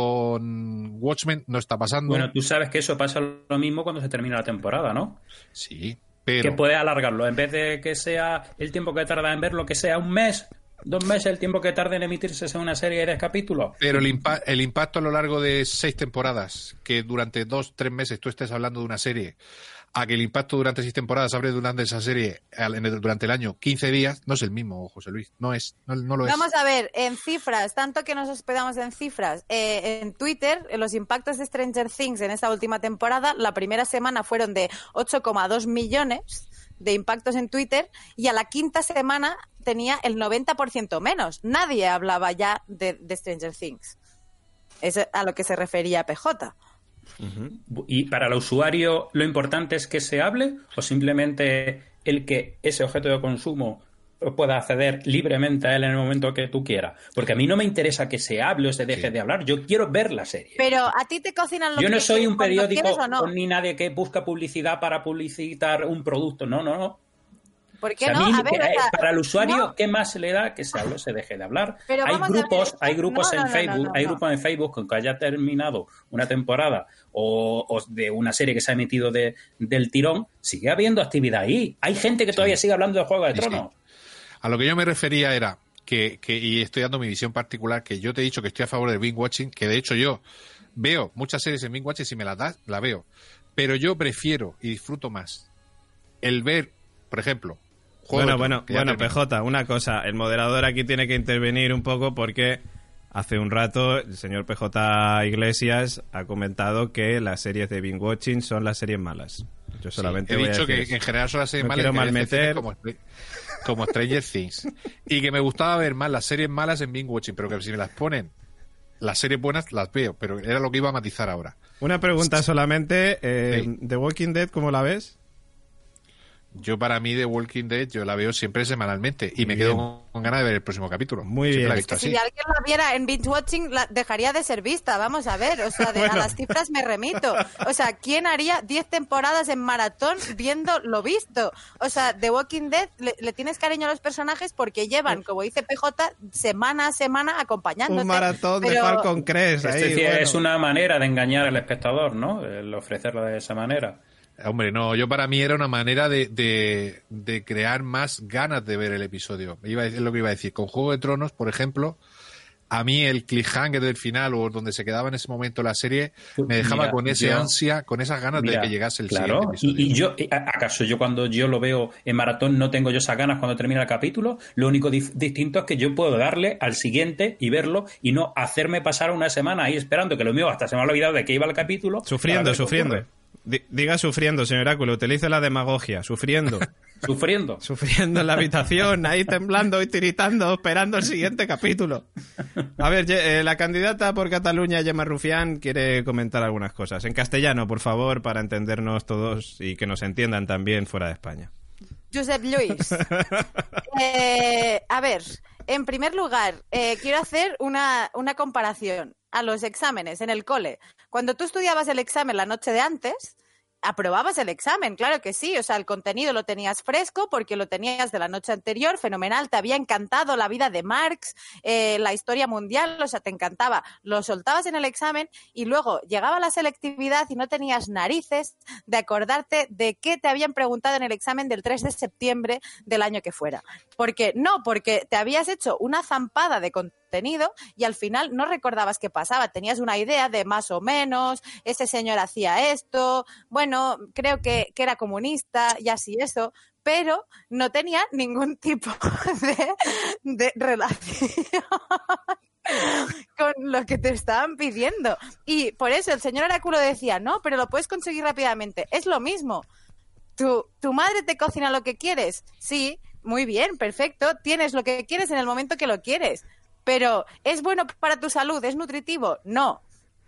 S4: con Watchmen no está pasando.
S5: Bueno, tú sabes que eso pasa lo mismo cuando se termina la temporada, ¿no?
S4: Sí, pero...
S5: Que puedes alargarlo. En vez de que sea el tiempo que tarda en verlo, que sea un mes, dos meses, el tiempo que tarda en emitirse sea una serie de diez capítulos.
S4: Pero el, impa- el impacto a lo largo de seis temporadas, que durante dos, tres meses tú estés hablando de una serie, a que el impacto durante seis temporadas hable durante esa serie al- en el- durante el año quince días, no es el mismo, José Luis. No es, no, no lo es.
S3: Vamos a ver, en cifras, tanto que nos hospedamos en cifras, eh, en Twitter, los impactos de Stranger Things en esta última temporada, la primera semana fueron de ocho coma dos millones de impactos en Twitter y a la quinta semana tenía el noventa por ciento menos. Nadie hablaba ya de, de Stranger Things. Es a lo que se refería P J.
S5: ¿Y para el usuario lo importante es que se hable o simplemente el que ese objeto de consumo pueda acceder libremente a él en el momento que tú quieras? Porque a mí no me interesa que se hable o se deje
S4: Sí.
S5: de hablar, yo quiero ver la serie.
S3: Pero a ti te cocinan lo
S5: Yo
S3: que
S5: no soy un
S3: cuando
S5: periódico
S3: quieres o no.
S5: ni nadie que busca publicidad para publicitar un producto, no, no, no.
S3: ¿Por
S5: O
S3: qué
S5: sea,
S3: no?
S5: a mí,
S3: A ver,
S5: eh,
S3: o sea,
S5: para el usuario,
S3: no.
S5: ¿qué más le da que se hable o se deje de hablar?
S3: Pero
S5: hay
S3: vamos a
S5: grupos,
S3: ver,
S5: hay grupos
S3: no,
S5: en
S3: no, no,
S5: Facebook,
S3: no, no,
S5: hay
S3: no.
S5: grupos en Facebook con que haya terminado una temporada o, o de una serie que se ha emitido de, del tirón, sigue habiendo actividad ahí. Hay gente que todavía sigue hablando de Juego de
S4: Sí,
S5: Tronos.
S4: sí. A lo que yo me refería era que, que, y estoy dando mi visión particular, que yo te he dicho que estoy a favor del binge watching, que de hecho yo veo muchas series en binge watching, si me las das, la veo. Pero yo prefiero y disfruto más el ver, por ejemplo, Juego
S2: Bueno,
S4: de
S2: bueno,
S4: Tronos, que ya
S2: bueno, P
S4: termino.
S2: J, una cosa. El moderador aquí tiene que intervenir un poco porque hace un rato el señor P J Iglesias ha comentado que las series de binge watching son las series malas. Yo solamente
S4: Sí, he
S2: voy a
S4: dicho
S2: decir
S4: que
S2: eso.
S4: en general son las series
S2: No
S4: malas
S2: quiero
S4: que hay
S2: malmeter.
S4: excepciones como, como Stranger Things. Y que me gustaba ver más las series malas en binge watching, pero que si me las ponen las series buenas las veo, pero era lo que iba a matizar ahora.
S2: Una pregunta solamente. Eh,
S4: Sí.
S2: ¿The Walking Dead cómo la ves?
S4: Yo para mí The Walking Dead yo la veo siempre semanalmente y me
S2: Bien.
S4: quedo con, con ganas de ver el próximo capítulo.
S2: Muy
S4: Siempre
S2: bien.
S4: la he
S2: Es
S4: visto
S3: Si
S4: así.
S3: alguien la viera en binge watching, la dejaría de ser vista. Vamos a ver, o sea, de,
S2: Bueno.
S3: a las cifras me remito. O sea, ¿quién haría diez temporadas en maratón viendo lo visto? O sea, The Walking Dead le, le tienes cariño a los personajes porque llevan, como dice P J, semana a semana acompañándote.
S2: Un maratón de
S3: Pero-
S2: Falcon Crest.
S5: Es
S2: ahí,
S5: decir,
S2: bueno.
S5: es una manera de engañar al espectador, ¿no? El ofrecerlo de esa manera.
S4: Hombre, no, yo para mí era una manera de, de, de crear más ganas de ver el episodio. Iba a, es lo que iba a decir. Con Juego de Tronos, por ejemplo, a mí el cliffhanger del final o donde se quedaba en ese momento la serie me dejaba
S5: Mira,
S4: con ese
S5: yo-
S4: ansia, con esas ganas
S5: Mira,
S4: de que llegase el
S5: claro,
S4: siguiente episodio.
S5: y, y yo, ¿a- ¿acaso yo cuando yo lo veo en maratón no tengo yo esas ganas cuando termina el capítulo? Lo único dif- distinto es que yo puedo darle al siguiente y verlo y no hacerme pasar una semana ahí esperando que lo mío hasta se me ha olvidado de que iba el capítulo.
S2: Sufriendo,
S5: para ver qué
S2: sufriendo.
S5: ocurre.
S2: D- diga sufriendo, señor Oráculo, utilice la demagogia, sufriendo.
S5: Sufriendo.
S2: Sufriendo en la habitación, ahí temblando y tiritando, esperando el siguiente capítulo. A ver, eh, la candidata por Cataluña, Gemma Rufián, quiere comentar algunas cosas. En castellano, por favor, para entendernos todos y que nos entiendan también fuera de España.
S3: Josep Lluís. Eh, a ver, en primer lugar, eh, quiero hacer una, una comparación a los exámenes en el cole. Cuando tú estudiabas el examen la noche de antes, aprobabas el examen, claro que sí. O sea, el contenido lo tenías fresco porque lo tenías de la noche anterior, fenomenal, te había encantado la vida de Marx, eh, la historia mundial, o sea, te encantaba. Lo soltabas en el examen y luego llegaba la selectividad y no tenías narices de acordarte de qué te habían preguntado en el examen del tres de septiembre del año que fuera. Porque no, porque te habías hecho una zampada de contenido tenido y al final no recordabas qué pasaba, tenías una idea de más o menos, ese señor hacía esto, bueno, creo que, que era comunista y así eso, pero no tenía ningún tipo de, de relación con lo que te estaban pidiendo. Y por eso el señor Oráculo decía, no, pero lo puedes conseguir rápidamente, es lo mismo. ¿Tu, tu madre te cocina lo que quieres? Sí, muy bien, perfecto, tienes lo que quieres en el momento que lo quieres. Pero, ¿es bueno para tu salud? ¿Es nutritivo? No.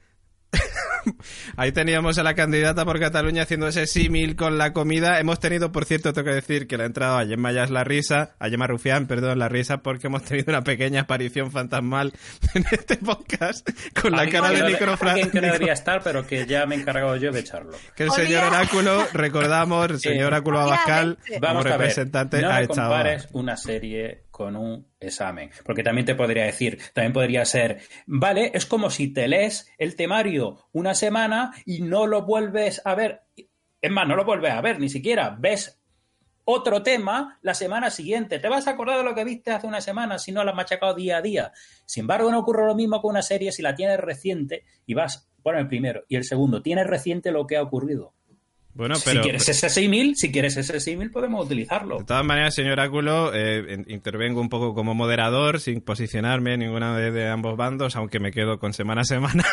S2: Ahí teníamos a la candidata por Cataluña haciendo ese símil con la comida. Hemos tenido, por cierto, tengo que decir que le ha entrado a Gemma Yas la risa, a Gemma Rufián, perdón, la risa, porque hemos tenido una pequeña aparición fantasmal en este podcast con la cara de Nicrofran.
S5: Alguien que no debería estar, pero que ya me he encargado yo de echarlo.
S2: Que el señor Oráculo, recordamos, el señor Oráculo Abascal, como representante,
S5: no
S2: ha
S5: me
S2: echado...
S5: compares una serie con un examen, porque también te podría decir, también podría ser, vale, es como si te lees el temario una semana y no lo vuelves a ver, es más, no lo vuelves a ver ni siquiera, ves otro tema la semana siguiente, te vas a acordar de lo que viste hace una semana si no lo has machacado día a día. Sin embargo, no ocurre lo mismo con una serie si la tienes reciente y vas por el primero y el segundo, tienes reciente lo que ha ocurrido.
S2: Bueno, pero,
S5: si quieres ese símil, si quieres ese símil podemos utilizarlo.
S2: De todas maneras, señor Oráculo, eh, intervengo un poco como moderador, sin posicionarme en ninguna de, de ambos bandos, aunque me quedo con semana a semana.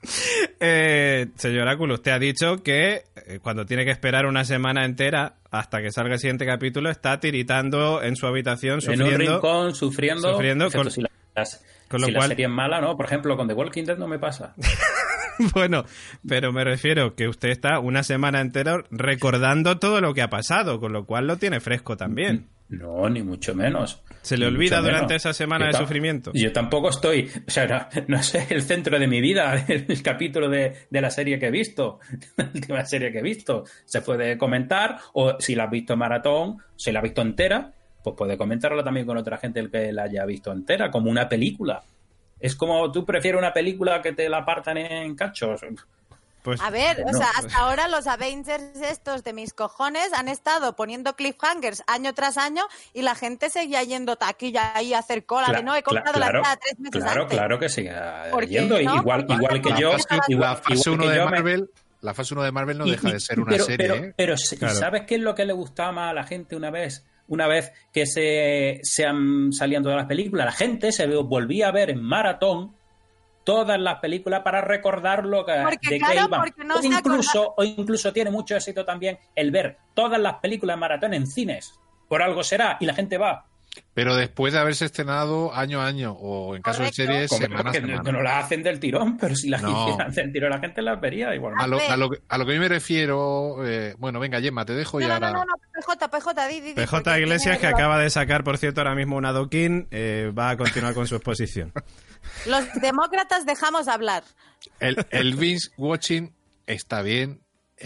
S2: eh, señor Oráculo, usted ha dicho que eh, cuando tiene que esperar una semana entera hasta que salga el siguiente capítulo, está tiritando en su habitación, sufriendo.
S5: En un rincón, sufriendo.
S2: sufriendo con,
S5: si la,
S2: con lo
S5: si
S2: cual...
S5: la serie es mala, ¿no? Por ejemplo, con The Walking Dead no me pasa.
S2: Bueno, pero me refiero que usted está una semana entera recordando todo lo que ha pasado, con lo cual lo tiene fresco también.
S5: No, ni mucho menos.
S2: ¿Se le olvida durante esa semana
S5: yo
S2: de
S5: ta-
S2: sufrimiento?
S5: Yo tampoco estoy, o sea, no, no es el centro de mi vida, el capítulo de, de la serie que he visto, la última serie que he visto. Se puede comentar, o si la has visto en maratón, si la has visto entera, pues puede comentarla también con otra gente el que la haya visto entera, como una película. Es como tú prefieres una película que te la partan en cachos.
S2: Pues,
S3: A ver, o
S5: no.
S3: sea, hasta ahora los Avengers estos de mis cojones han estado poniendo cliffhangers año tras año y la gente seguía yendo taquilla ahí a hacer cola
S5: Cla-
S3: de no, he comprado
S5: cla-
S3: la
S5: claro,
S3: entrada tres meses
S5: Claro,
S3: antes.
S5: claro que siga
S3: ¿Por qué
S5: yendo.
S3: no?
S5: Igual,
S3: Porque
S5: igual que
S3: la
S5: yo.
S3: fase-
S5: Igual,
S4: La fase
S5: igual
S4: uno
S5: que
S4: de
S5: yo me-
S4: Marvel, la fase uno de Marvel no
S5: Y-
S4: deja
S5: y-
S4: de ser una
S5: pero,
S4: serie,
S5: pero,
S4: ¿eh?
S5: pero si-
S2: Claro.
S5: ¿sabes qué es lo que le gustaba más a la gente una vez? Una vez que se, se han salían todas las películas, la gente se volvía a ver en maratón todas las películas para recordar lo que,
S3: Porque,
S5: de
S3: claro,
S5: qué iban.
S3: porque no
S5: o,
S3: se
S5: incluso, o incluso tiene mucho éxito también el ver todas las películas en maratón en cines. Por algo será, y la gente va.
S4: Pero después de haberse estrenado año a año, o en caso
S3: Correcto.
S4: de series,
S5: Como
S4: semana a
S5: que
S4: semana.
S5: no, no las hacen del tirón, pero si las
S4: No.
S5: hicieran del tirón la gente las vería igualmente.
S4: A lo,
S3: ver.
S4: a, lo, que- a lo que yo me refiero, eh, bueno, venga, Gemma, te dejo
S3: No,
S4: y
S3: no,
S4: ahora...
S3: no, no, no, P J, P J, di, di, di,
S2: P J
S3: porque
S2: Iglesias, que
S3: tiene-
S2: acaba de sacar, por cierto, ahora mismo un adoquín, eh, va a continuar con su exposición.
S3: Los demócratas dejamos hablar.
S4: El, el binge watching está bien.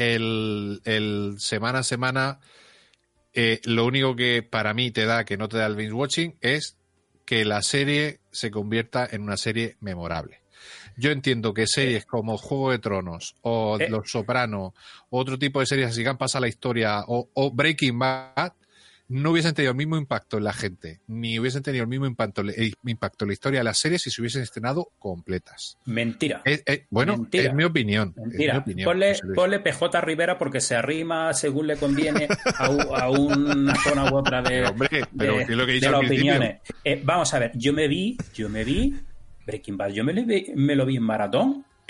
S4: El, el semana a semana, eh, lo único que para mí te da, que no te da el binge watching, es que la serie se convierta en una serie memorable. Yo entiendo que series como Juego de Tronos o
S5: Eh.
S4: Los Sopranos o otro tipo de series así que han pasado a la historia o, o Breaking Bad no hubiesen tenido el mismo impacto en la gente, ni hubiesen tenido el mismo impacto, el impacto en la historia de las series si se hubiesen estrenado completas.
S5: Mentira.
S4: Es- es- bueno,
S5: Mentira.
S4: es mi opinión. es mi
S5: Mentira.
S4: opinión,
S5: ponle,
S4: José Luis.
S5: ponle P J Rivera porque se arrima según le conviene a, u- a una zona u otra de,
S4: Pero, hombre, pero
S5: de-
S4: es lo que he
S5: de
S4: dicho
S5: las
S4: al principio.
S5: opiniones. Eh, vamos a ver, yo me vi, yo me vi Breaking Bad, yo me lo vi, me lo vi en maratón.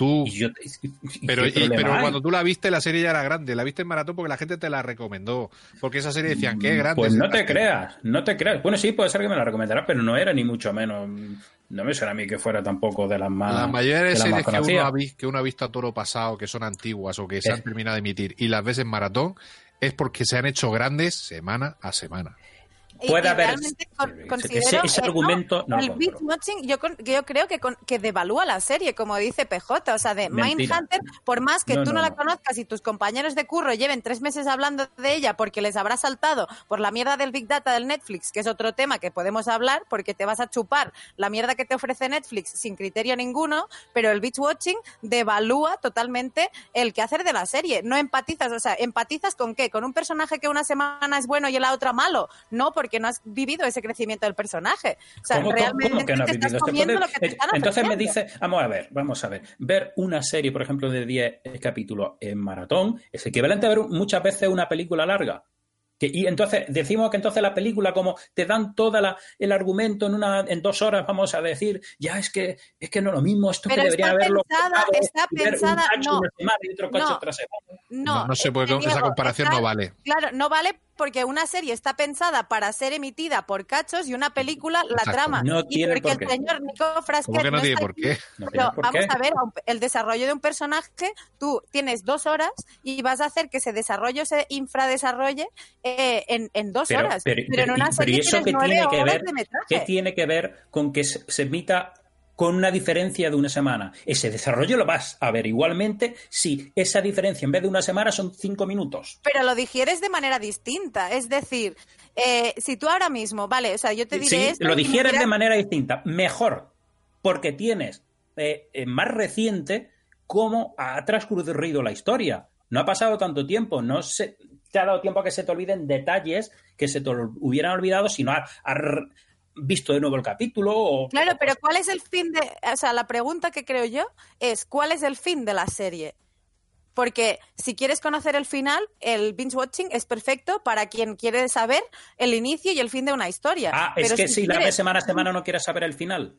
S4: Tú,
S5: Y yo, y-
S4: pero,
S5: ¿qué
S4: y-
S5: problema
S4: pero
S5: hay?
S4: cuando tú la viste, la serie ya era grande. La viste en maratón porque la gente te la recomendó. Porque esa serie decían, qué grande.
S5: Pues
S4: es
S5: no
S4: esta
S5: te
S4: serie".
S5: creas, no te creas. Bueno, sí, puede ser que me la recomendarás, pero no era ni mucho menos. No me suena a mí que fuera tampoco de las más.
S4: La mayoría de
S5: de las más
S4: series que uno,
S5: conocidas.
S4: ha visto, que uno ha visto a toro pasado, que son antiguas o que se
S5: Es-
S4: han terminado de emitir y las ves en maratón, es porque se han hecho grandes semana a semana.
S3: Y-
S5: Puede
S3: y
S5: haber-
S3: realmente con-
S5: ese-
S3: considero,
S5: ese- ese
S3: eh,
S5: argumento no lo
S3: el
S5: compro.
S3: binge watching yo, con- yo creo que, con- que devalúa la serie, como dice P J, o sea, de
S5: Mentira.
S3: Mindhunter, por más que
S5: No,
S3: tú no,
S5: no,
S3: la
S5: no.
S3: conozcas y tus compañeros de curro lleven tres meses hablando de ella porque les habrá saltado por la mierda del Big Data del Netflix, que es otro tema que podemos hablar porque te vas a chupar la mierda que te ofrece Netflix sin criterio ninguno, pero el binge watching devalúa totalmente el quehacer de la serie. No empatizas, o sea, ¿empatizas con qué? ¿Con un personaje que una semana es bueno y la otra malo? No, porque no has vivido ese crecimiento del personaje. O sea,
S5: ¿Cómo, cómo-
S3: realmente
S5: cómo que no has
S3: te estás
S5: vivido? Te
S3: comiendo
S5: puedes-
S3: lo que te están
S5: Entonces me
S3: ofreciendo.
S5: dice, vamos a ver, vamos a ver. Ver una serie, por ejemplo, de diez capítulos en maratón es equivalente a ver muchas veces una película larga. Que, y entonces decimos que entonces la película, como te dan todo el argumento en una en dos horas, vamos a decir, ya es que es que no es lo mismo, esto
S3: Pero
S5: que debería
S3: está
S5: haberlo
S3: pensada,
S5: cortado,
S3: está
S5: y ver un
S3: pensada,
S5: cacho
S3: no,
S5: una semana y otro cacho
S3: no.
S5: otra semana.
S3: No,
S4: No, no se
S3: eh,
S4: puede,
S3: te
S4: esa
S3: niego,
S4: comparación
S3: está-
S4: no vale.
S3: Claro, no vale porque una serie está pensada para ser emitida por cachos y una película la
S4: Exacto.
S3: trama.
S5: No
S3: y
S5: tiene
S3: porque
S5: por
S3: el
S5: qué.
S3: señor Nico Frasquet
S4: ¿Cómo que no
S3: no
S4: tiene
S3: está
S4: por
S3: aquí,
S4: qué?
S5: No
S3: pero
S5: tiene por
S3: vamos
S5: qué.
S3: a ver, el desarrollo de un personaje, tú tienes dos horas y vas a hacer que ese desarrollo se infradesarrolle eh, en, en dos
S5: Pero,
S3: horas.
S5: pero,
S3: Pero en una
S5: pero-
S3: serie
S5: ¿y eso
S3: tienes
S5: qué
S3: nueve
S5: tiene que
S3: horas
S5: ver?
S3: de metraje.
S5: ¿Qué tiene que ver con que se, se emita con una diferencia de una semana? Ese desarrollo lo vas a ver igualmente si esa diferencia en vez de una semana son cinco minutos.
S3: Pero lo digieres de manera distinta. Es decir, eh, si tú ahora mismo, vale, o sea, yo te diré
S5: Sí,
S3: esto
S5: lo
S3: y me
S5: digieres de
S3: dirás-
S5: manera distinta. Mejor, porque tienes eh, eh, más reciente cómo ha transcurrido la historia. No ha pasado tanto tiempo, no se, te ha dado tiempo a que se te olviden detalles que se te hubieran olvidado si no has has visto de nuevo el capítulo. O,
S3: Claro,
S5: o
S3: pero
S5: cosas.
S3: ¿cuál es el fin de...? O sea, la pregunta que creo yo es ¿cuál es el fin de la serie? Porque si quieres conocer el final, el binge watching es perfecto para quien quiere saber el inicio y el fin de una historia.
S5: Ah, es
S3: Pero
S5: que si, la
S3: quieres-
S5: ves semana a semana no quieres saber el final.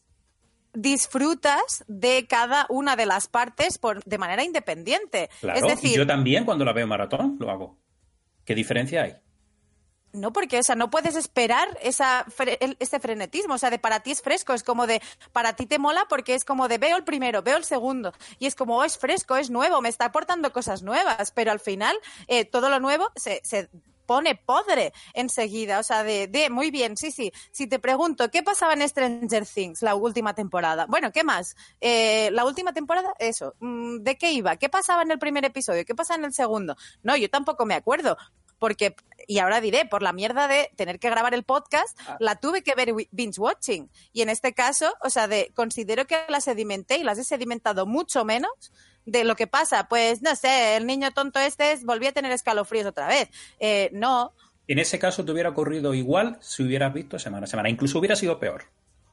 S3: disfrutas de cada una de las partes por, de manera independiente.
S5: Claro,
S3: es decir,
S5: y yo también cuando la veo en maratón lo hago. ¿Qué diferencia hay?
S3: no, porque, o sea, no puedes esperar esa fre- el- ese frenetismo. O sea, de para ti es fresco, es como de, para ti te mola porque es como de veo el primero, veo el segundo. Y es como, oh, es fresco, es nuevo, me está aportando cosas nuevas. Pero al final, eh, todo lo nuevo se, se pone podre enseguida. O sea, de, de, muy bien, sí, sí. Si te pregunto, ¿qué pasaba en Stranger Things, la última temporada? Bueno, ¿qué más? Eh, la última temporada, eso. Mm, ¿De qué iba? ¿Qué pasaba en el primer episodio? ¿Qué pasa en el segundo? No, yo tampoco me acuerdo. Porque, y ahora diré, por la mierda de tener que grabar el podcast, la tuve que ver binge watching. Y en este caso, o sea, de considero que las sedimenté y las he sedimentado mucho menos de lo que pasa. Pues, no sé, el niño tonto este volvió a tener escalofríos otra vez. Eh, no.
S5: En ese caso te hubiera ocurrido igual si hubieras visto semana a semana. Incluso hubiera sido peor.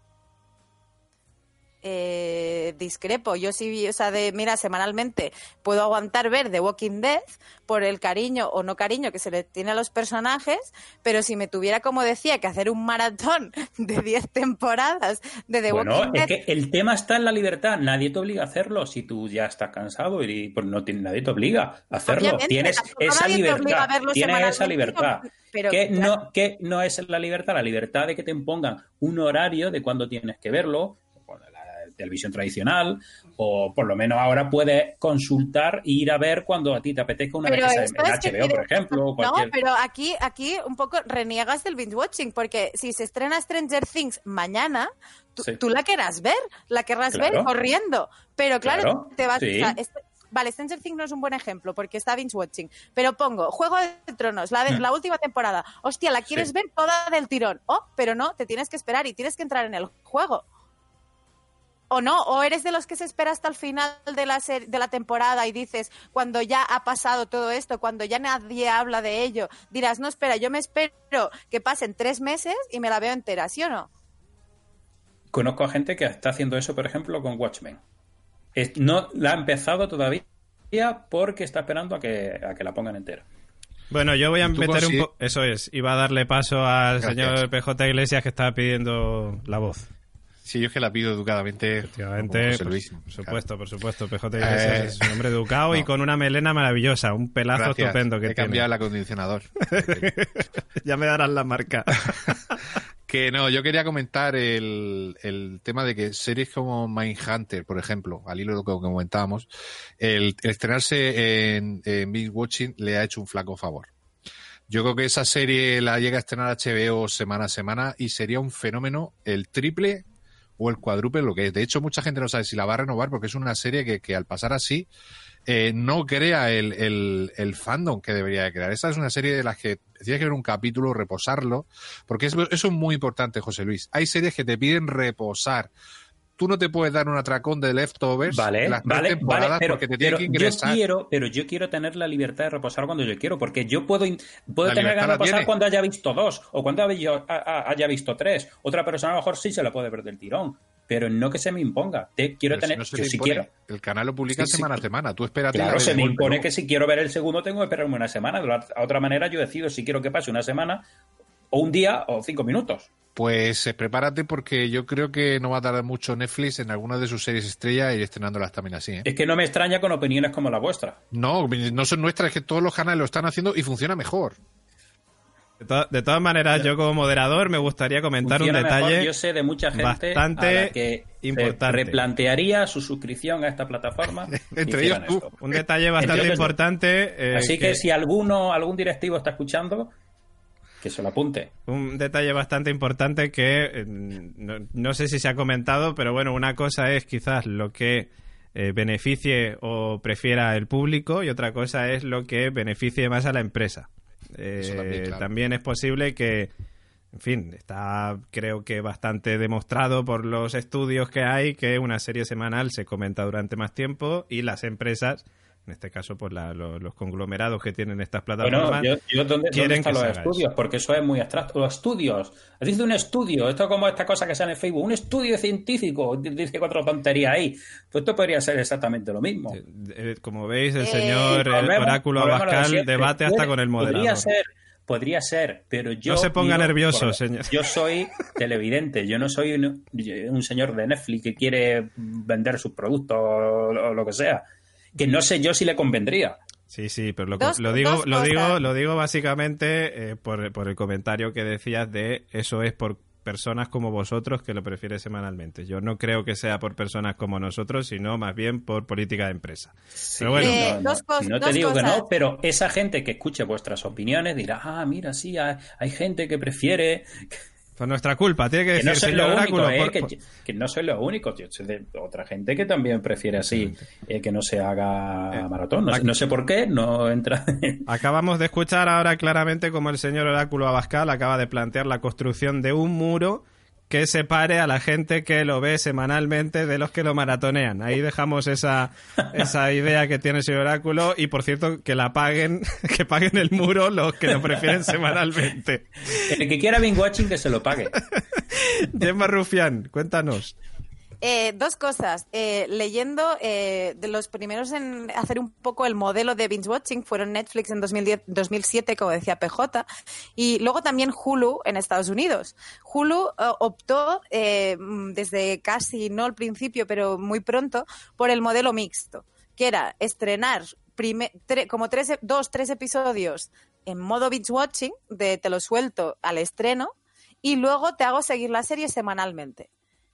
S3: Eh, discrepo. Yo sí vi, o sea, de, mira, semanalmente puedo aguantar ver The Walking Dead por el cariño o no cariño que se le tiene a los personajes, pero si me tuviera, como decía, que hacer un maratón de diez temporadas de The
S5: Bueno,
S3: Walking
S5: es
S3: Dead...
S5: que el tema está en la libertad. Nadie te obliga a hacerlo. Si tú ya estás cansado y pues no tiene, nadie te obliga a hacerlo.
S3: Obviamente,
S5: Tienes
S3: tampoco
S5: esa
S3: nadie te obliga a
S5: libertad.
S3: verlo
S5: Tienes esa
S3: semanalmente,
S5: libertad.
S3: pero
S5: ¿Qué
S3: ya-
S5: no, qué no es la libertad? La libertad de que te impongan un horario de cuándo tienes que verlo, por la televisión tradicional, o por lo menos ahora puedes consultar e ir a ver cuando a ti te apetezca una
S3: Pero
S5: vez que
S3: esto
S5: sea en
S3: es que
S5: H B O, por
S3: tiene-
S5: ejemplo, o cualquier...
S3: No, pero aquí, aquí un poco reniegas del binge watching, porque si se estrena Stranger Things mañana, tú,
S5: Sí.
S3: tú la querrás ver, la querrás
S5: Claro.
S3: ver corriendo. Pero claro,
S5: Claro,
S3: te vas...
S5: sí.
S3: o sea, este- vale, Stranger Things no es un buen ejemplo porque está binge watching, pero pongo Juego de Tronos, la, de,
S5: Mm.
S3: la última temporada. Hostia, la quieres
S5: Sí.
S3: ver toda del tirón. Oh, pero no, te tienes que esperar y tienes que entrar en el juego. O no, o eres de los que se espera hasta el final de la, ser- de la temporada y dices, cuando ya ha pasado todo esto, cuando ya nadie habla de ello, dirás, no, espera, yo me espero que pasen tres meses y me la veo entera, ¿sí o no?
S5: Conozco a gente que está haciendo eso, por ejemplo, con Watchmen. Es- no la ha empezado todavía porque está esperando a que, a que la pongan entera.
S2: Bueno, yo voy a
S4: Tú
S2: meter un
S4: consi-
S2: poco... Eso es, iba a darle paso al
S4: Gracias.
S2: señor P J Iglesias que estaba pidiendo la voz.
S4: Sí, yo es que la pido educadamente.
S2: Efectivamente,
S4: José Luis,
S2: por, por supuesto,
S4: claro.
S2: por supuesto. P J Iglesias
S4: Eh,
S2: es un hombre educado
S4: no.
S2: y con una melena maravillosa, un pelazo
S4: Gracias.
S2: estupendo que
S4: He
S2: tiene.
S4: cambiado el acondicionador.
S2: Ya me darás la marca.
S4: Que no, yo quería comentar el, el tema de que series como Mindhunter, por ejemplo, al hilo de lo que comentábamos, el, el estrenarse en, en Binge Watching le ha hecho un flaco favor. Yo creo que esa serie la llega a estrenar H B O semana a semana y sería un fenómeno el triple o el cuádruple lo que es. De hecho, mucha gente no sabe si la va a renovar porque es una serie que, que al pasar así eh, no crea el, el, el fandom que debería de crear. Esa es una serie de las que tienes que ver un capítulo, reposarlo, porque es, eso es muy importante, José Luis. Hay series que te piden reposar. Tú no te puedes dar un atracón de leftovers
S5: vale,
S4: en las tres
S5: vale,
S4: temporadas
S5: vale, pero,
S4: porque te tiene
S5: pero
S4: que ingresar.
S5: Yo quiero, pero yo quiero tener la libertad de reposar cuando yo quiero, porque yo puedo, puedo
S4: La
S5: tener
S4: libertad
S5: ganas de
S4: la
S5: reposar
S4: tiene.
S5: cuando haya visto dos o cuando haya, haya visto tres. Otra persona a lo mejor sí se la puede ver del tirón, pero no que se me imponga. Te, quiero
S4: Pero si
S5: tener,
S4: no se
S5: yo
S4: te
S5: si
S4: impone.
S5: quiero.
S4: El canal lo publica
S5: Sí, sí.
S4: semana a semana. Tú espérate.
S5: Claro,
S4: a
S5: se
S4: ver
S5: me
S4: el golpe,
S5: impone
S4: ¿no?
S5: que si quiero ver el segundo tengo que esperarme una semana. De la otra manera yo decido si quiero que pase una semana o un día o cinco minutos.
S4: Pues eh, prepárate porque yo creo que no va a tardar mucho Netflix en alguna de sus series estrella ir estrenándolas también así, ¿eh?
S5: Es que no me extraña con opiniones como la vuestra.
S4: No, no son nuestras, es que todos los canales lo están haciendo y funciona mejor.
S2: De, to- de todas maneras, yo como moderador me gustaría comentar
S5: Funciona
S2: un detalle
S5: mejor. Yo sé de mucha gente
S2: bastante
S5: a la que
S2: importante.
S5: se replantearía su suscripción a esta plataforma.
S4: Entre
S5: y
S4: ellos
S5: hicieran
S4: tú.
S5: esto.
S2: Un detalle bastante
S5: Entonces,
S2: importante. eh,
S5: Así que, si alguno, algún directivo está escuchando, que se lo apunte.
S2: Un detalle bastante importante que eh, no, no sé si se ha comentado, pero bueno, una cosa es quizás lo que eh, beneficie o prefiera el público y otra cosa es lo que beneficie más a la empresa. Eh,
S4: Eso también, claro.
S2: También es posible que, en fin, está creo que bastante demostrado por los estudios que hay que una serie semanal se comenta durante más tiempo y las empresas, en este caso pues la, los, los conglomerados que tienen estas plataformas,
S5: Bueno, yo, yo ¿dónde, ¿dónde
S2: quieren
S5: están
S2: que
S5: los
S2: se haga
S5: estudios?
S2: eso.
S5: Porque eso es muy abstracto. Los estudios. Dice un estudio. Esto es como esta cosa que sale en Facebook. Un estudio científico. Dice cuatro tonterías ahí. Pues esto podría ser exactamente lo mismo.
S2: Eh, eh, Como veis, el
S3: Eh,
S2: señor el
S5: Volvemos-
S2: Oráculo
S5: volvemos a lo de
S2: Abascal
S5: siempre.
S2: debate hasta
S5: Puede-
S2: con el moderador.
S5: Podría ser, podría ser, pero yo...
S2: No se ponga
S5: miro
S2: nervioso,
S5: por-
S2: señor.
S5: Yo soy televidente, yo no soy un, un señor de Netflix que quiere vender sus productos o, o lo que sea. Que no sé yo si le convendría.
S2: Sí, sí, pero lo,
S3: Dos-
S2: lo digo,
S3: dos
S2: lo digo,
S3: cosas.
S2: lo digo básicamente eh, por, por el comentario que decías de eso es por personas como vosotros que lo prefiere semanalmente. Yo no creo que sea por personas como nosotros, sino más bien por política de empresa. Pero bueno,
S3: Eh,
S5: no, no,
S3: dos cos-
S5: si no te
S3: dos
S5: digo que
S3: cosas.
S5: no, pero esa gente que escuche vuestras opiniones dirá, ah, mira, sí, hay, hay gente que prefiere...
S2: por nuestra culpa, tiene que
S5: Que
S2: decir,
S5: no soy
S2: señor
S5: lo único,
S2: Oráculo,
S5: eh,
S2: por-
S5: que,
S2: por-
S5: que no soy lo único, tío. Soy de otra gente que también prefiere así, eh, que no se haga
S2: Eh,
S5: maratón. No, sé-
S2: ac-
S5: no sé por qué, no entra...
S2: acabamos de escuchar ahora claramente como el señor Oráculo Abascal acaba de plantear la construcción de un muro que separe a la gente que lo ve semanalmente de los que lo maratonean. Ahí dejamos esa, esa idea que tiene el señor Oráculo y, por cierto, que la paguen, que paguen el muro los que lo prefieren semanalmente.
S5: El que quiera binge watching que se lo pague.
S2: Gemma Rufián, cuéntanos.
S3: Eh, dos cosas. Eh, leyendo, eh, de los primeros en hacer un poco el modelo de binge watching fueron Netflix en dos mil diez, dos mil siete, como decía P J, y luego también Hulu en Estados Unidos. Hulu eh, optó eh, desde casi, no al principio, pero muy pronto, por el modelo mixto, que era estrenar prime- tre- como tres, dos, tres episodios en modo binge watching, de te lo suelto al estreno, y luego te hago seguir la serie semanalmente.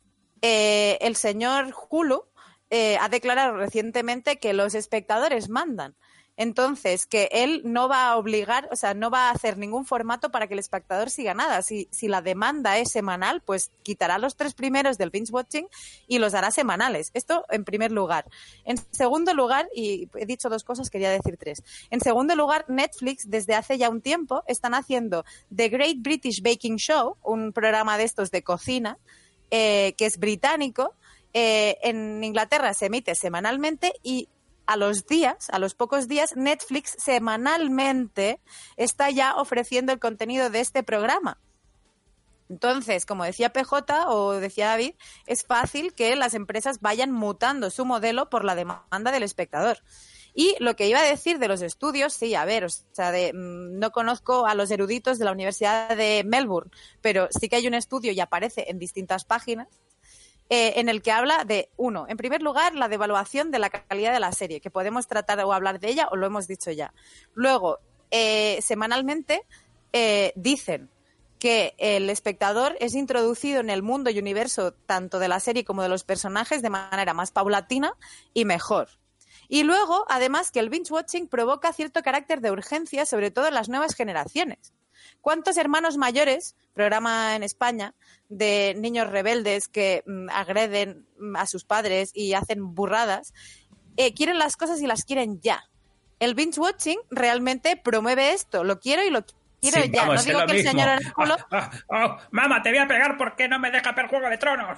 S3: Eh, el señor Hulu eh, ha declarado recientemente que los espectadores mandan. Entonces, que él no va a obligar, o sea, no va a hacer ningún formato para que el espectador siga nada. Si, si la demanda es semanal, pues quitará los tres primeros del binge watching y los hará semanales. Esto en primer lugar. En segundo lugar, y he dicho dos cosas, quería decir tres. En segundo lugar, Netflix, desde hace ya un tiempo, están haciendo The Great British Baking Show, un programa de estos de cocina, Eh, que es británico. Eh, en Inglaterra se emite semanalmente y a los días, a los pocos días, Netflix semanalmente está ya ofreciendo el contenido de este programa. Entonces, como decía P J o decía David, es fácil que las empresas vayan mutando su modelo por la demanda del espectador. Y lo que iba a decir de los estudios, sí, a ver, o sea, de, mmm, no conozco a los eruditos de la Universidad de Melbourne, pero sí que hay un estudio y aparece en distintas páginas eh, en el que habla de, uno, en primer lugar, la devaluación de la calidad de la serie, que podemos tratar o hablar de ella o lo hemos dicho ya. Luego, eh, semanalmente eh, dicen que el espectador es introducido en el mundo y universo tanto de la serie como de los personajes de manera más paulatina y mejor. Y luego, además, que el binge-watching provoca cierto carácter de urgencia, sobre todo en las nuevas generaciones. ¿Cuántos hermanos mayores, programa en España, de niños rebeldes que mm, agreden a sus padres y hacen burradas, eh, quieren las cosas y las quieren ya? El binge-watching realmente promueve esto. Lo quiero y lo quiero. Quiero
S5: Sí,
S3: ya,
S5: vamos,
S3: no digo
S5: es lo
S3: que el
S5: mismo.
S3: señor Oráculo...
S5: Ah, ah, oh, mamá, te voy a pegar porque no me deja ver Juego de Tronos.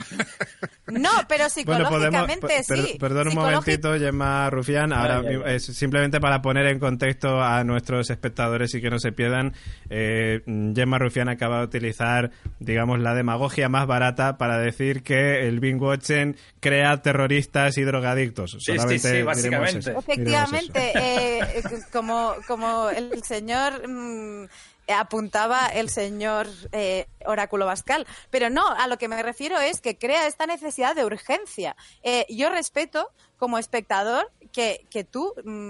S3: No, pero
S2: Bueno, podemos,
S3: psicológicamente
S2: per-
S3: sí.
S2: perdón un
S3: Psicológic-
S2: momentito, Gemma Rufián. Ahora
S5: Ay, ay, ay.
S2: es simplemente para poner en contexto a nuestros espectadores y que no se pierdan. Eh, Gemma Rufián acaba de utilizar, digamos, la demagogia más barata para decir que el binge-watching crea terroristas y drogadictos.
S5: Sí,
S2: Solamente
S5: sí, sí,
S2: diremos
S5: básicamente.
S2: eso, diremos
S3: Efectivamente,
S2: eso.
S3: eh, como, como el señor mm, apuntaba el señor eh, Oráculo Bascal. Pero no, a lo que me refiero es que crea esta necesidad de urgencia. Eh, yo respeto, como espectador, que, que tú,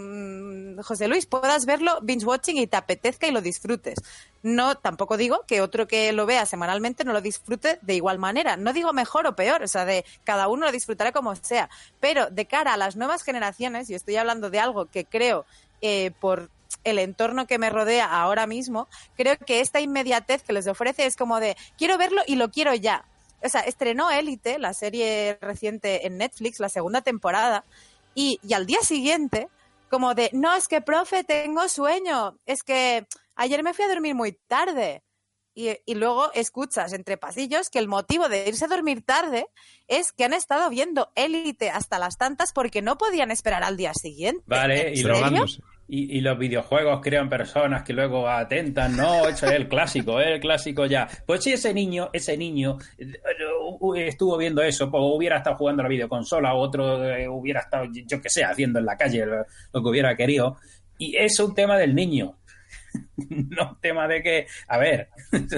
S3: mmm, José Luis, puedas verlo binge-watching y te apetezca y lo disfrutes. No, tampoco digo que otro que lo vea semanalmente no lo disfrute de igual manera. No digo mejor o peor, o sea, de cada uno lo disfrutará como sea. Pero de cara a las nuevas generaciones, y estoy hablando de algo que creo eh, por el entorno que me rodea ahora mismo, creo que esta inmediatez que les ofrece es como de, quiero verlo y lo quiero ya. O sea, estrenó Élite, la serie reciente en Netflix, la segunda temporada, y, y al día siguiente, como de, no, es que, profe, tengo sueño, es que ayer me fui a dormir muy tarde. Y, y luego escuchas entre pasillos que el motivo de irse a dormir tarde es que han estado viendo Élite hasta las tantas porque no podían esperar al día siguiente.
S5: Vale,
S3: ¿En
S5: y
S3: serio?
S2: Drogándose.
S5: Y, y los videojuegos crean personas que luego atentan, no, eso es el clásico, es el clásico ya. Pues si ese niño, ese niño eh, estuvo viendo eso, pues hubiera estado jugando a la videoconsola, o otro eh, hubiera estado, yo que sé, haciendo en la calle lo, lo que hubiera querido. Y es un tema del niño, no un tema de que, a ver,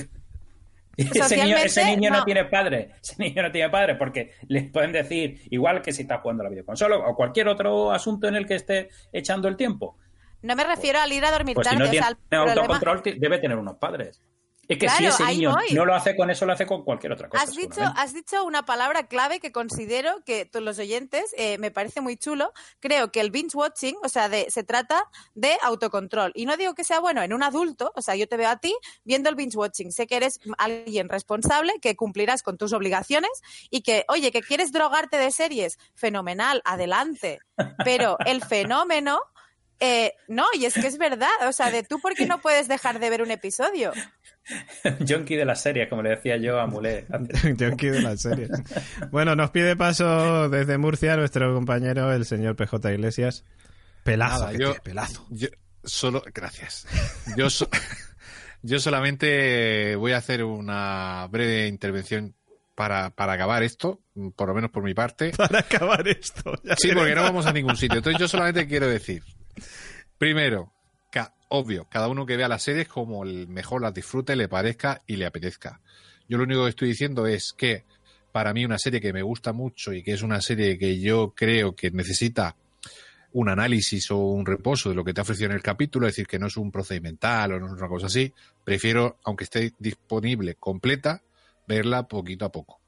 S5: ese niño, ese niño no. no tiene padre, ese niño no tiene padre, porque les pueden decir, igual que si está jugando a la videoconsola o cualquier otro asunto en el que esté echando el tiempo.
S3: No me refiero al ir a dormir
S5: pues
S3: tarde.
S5: Si no tiene
S3: o sea, el
S5: autocontrol,
S3: problema...
S5: debe tener unos padres. Es que
S3: claro,
S5: si ese niño
S3: voy.
S5: no lo hace con eso, lo hace con cualquier otra cosa.
S3: Has dicho, has dicho una palabra clave que considero que todos los oyentes eh, me parece muy chulo. Creo que el binge-watching, o sea, de, se trata de autocontrol. Y no digo que sea bueno en un adulto, o sea, yo te veo a ti viendo el binge-watching. Sé que eres alguien responsable, que cumplirás con tus obligaciones y que, oye, que quieres drogarte de series, fenomenal, adelante. Pero el fenómeno... Eh, no, y es que es verdad, o sea, de tú, ¿por qué no puedes dejar de ver un episodio?
S5: Junkie de las series, como le decía yo a Mulé.
S2: Junkie de las series. Bueno, nos pide paso desde Murcia nuestro compañero, el señor P J Iglesias. Pelazo,
S4: Nada,
S2: que
S4: yo,
S2: tiene, pelazo.
S4: Yo solo, gracias. Yo, so, yo solamente voy a hacer una breve intervención Para, para acabar esto, por lo menos por mi parte.
S2: Para acabar esto. Ya
S4: sí, porque no vamos a ningún sitio. Entonces yo solamente quiero decir, primero, ca obvio, cada uno que vea las series como el mejor las disfrute, le parezca y le apetezca. Yo lo único que estoy diciendo es que para mí una serie que me gusta mucho y que es una serie que yo creo que necesita un análisis o un reposo de lo que te ha ofrecido en el capítulo, es decir, que no es un procedimental o no es una cosa así, prefiero, aunque esté disponible completa, verla poquito a poco.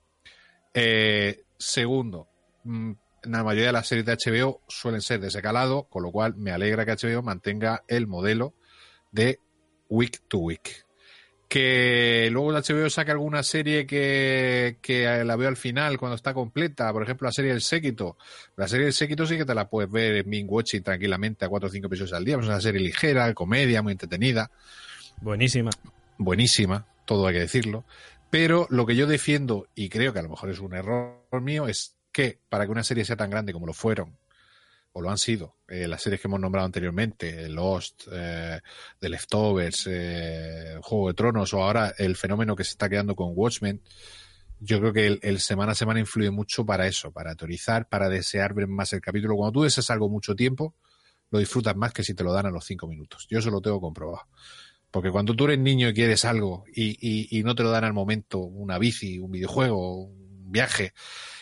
S4: Eh, segundo, mmm, la mayoría de las series de H B O suelen ser de ese calado, con lo cual me alegra que H B O mantenga el modelo de week to week. Que luego H B O saque alguna serie que, que la veo al final cuando está completa, por ejemplo la serie El Séquito. La serie El Séquito sí que te la puedes ver en binge watching tranquilamente a cuatro o cinco episodios al día. Es una serie ligera, comedia, muy entretenida.
S2: Buenísima.
S4: Buenísima, todo hay que decirlo. Pero lo que yo defiendo, y creo que a lo mejor es un error mío, es que para que una serie sea tan grande como lo fueron, o lo han sido, eh, las series que hemos nombrado anteriormente, Lost, eh, The Leftovers, eh, Juego de Tronos, o ahora el fenómeno que se está creando con Watchmen, yo creo que el, el semana a semana influye mucho para eso, para teorizar, para desear ver más el capítulo. Cuando tú deseas algo mucho tiempo, lo disfrutas más que si te lo dan a los cinco minutos. Yo eso lo tengo comprobado. Porque cuando tú eres niño y quieres algo y, y, y no te lo dan al momento, una bici, un videojuego, un viaje,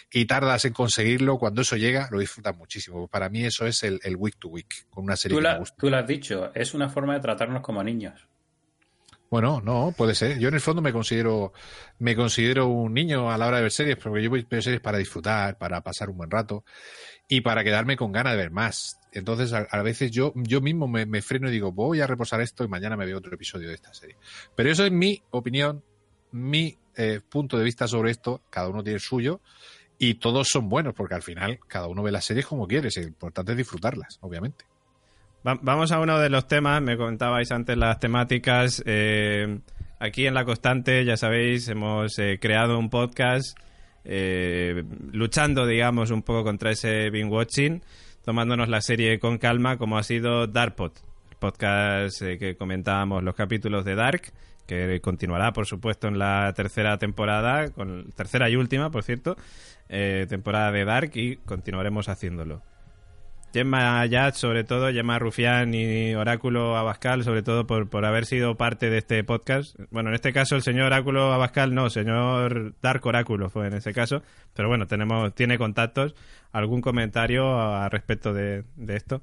S4: y tardas en conseguirlo, cuando eso llega lo disfrutas muchísimo. Para mí eso es el, el week to week, con una serie
S5: tú
S4: que
S5: la,
S4: me gusta.
S5: Tú lo has dicho, es una forma de tratarnos como niños.
S4: Bueno, no, puede ser. Yo en el fondo me considero me considero un niño a la hora de ver series, porque yo veo series para disfrutar, para pasar un buen rato y para quedarme con ganas de ver más. Entonces, a, a veces yo yo mismo me, me freno y digo, voy a reposar esto y mañana me veo otro episodio de esta serie. Pero eso es mi opinión, mi eh, punto de vista sobre esto. Cada uno tiene el suyo y todos son buenos, porque al final cada uno ve las series como quiere. Lo importante es disfrutarlas, obviamente.
S2: Vamos a uno de los temas, me comentabais antes las temáticas. Eh, aquí en La Constante, ya sabéis, hemos eh, creado un podcast eh, luchando, digamos, un poco contra ese binge watching, tomándonos la serie con calma, como ha sido Darkpod, el podcast eh, que comentábamos los capítulos de Dark, que continuará, por supuesto, en la tercera temporada, con tercera y última, por cierto, eh, temporada de Dark, y continuaremos haciéndolo. Gemma Ayat, sobre todo, Gemma Rufián y Oráculo Abascal, sobre todo por, por haber sido parte de este podcast. Bueno, en este caso el señor Oráculo Abascal no, señor Dark Oráculo fue en ese caso. Pero bueno, tenemos tiene contactos. ¿Algún comentario a, a respecto de, de esto?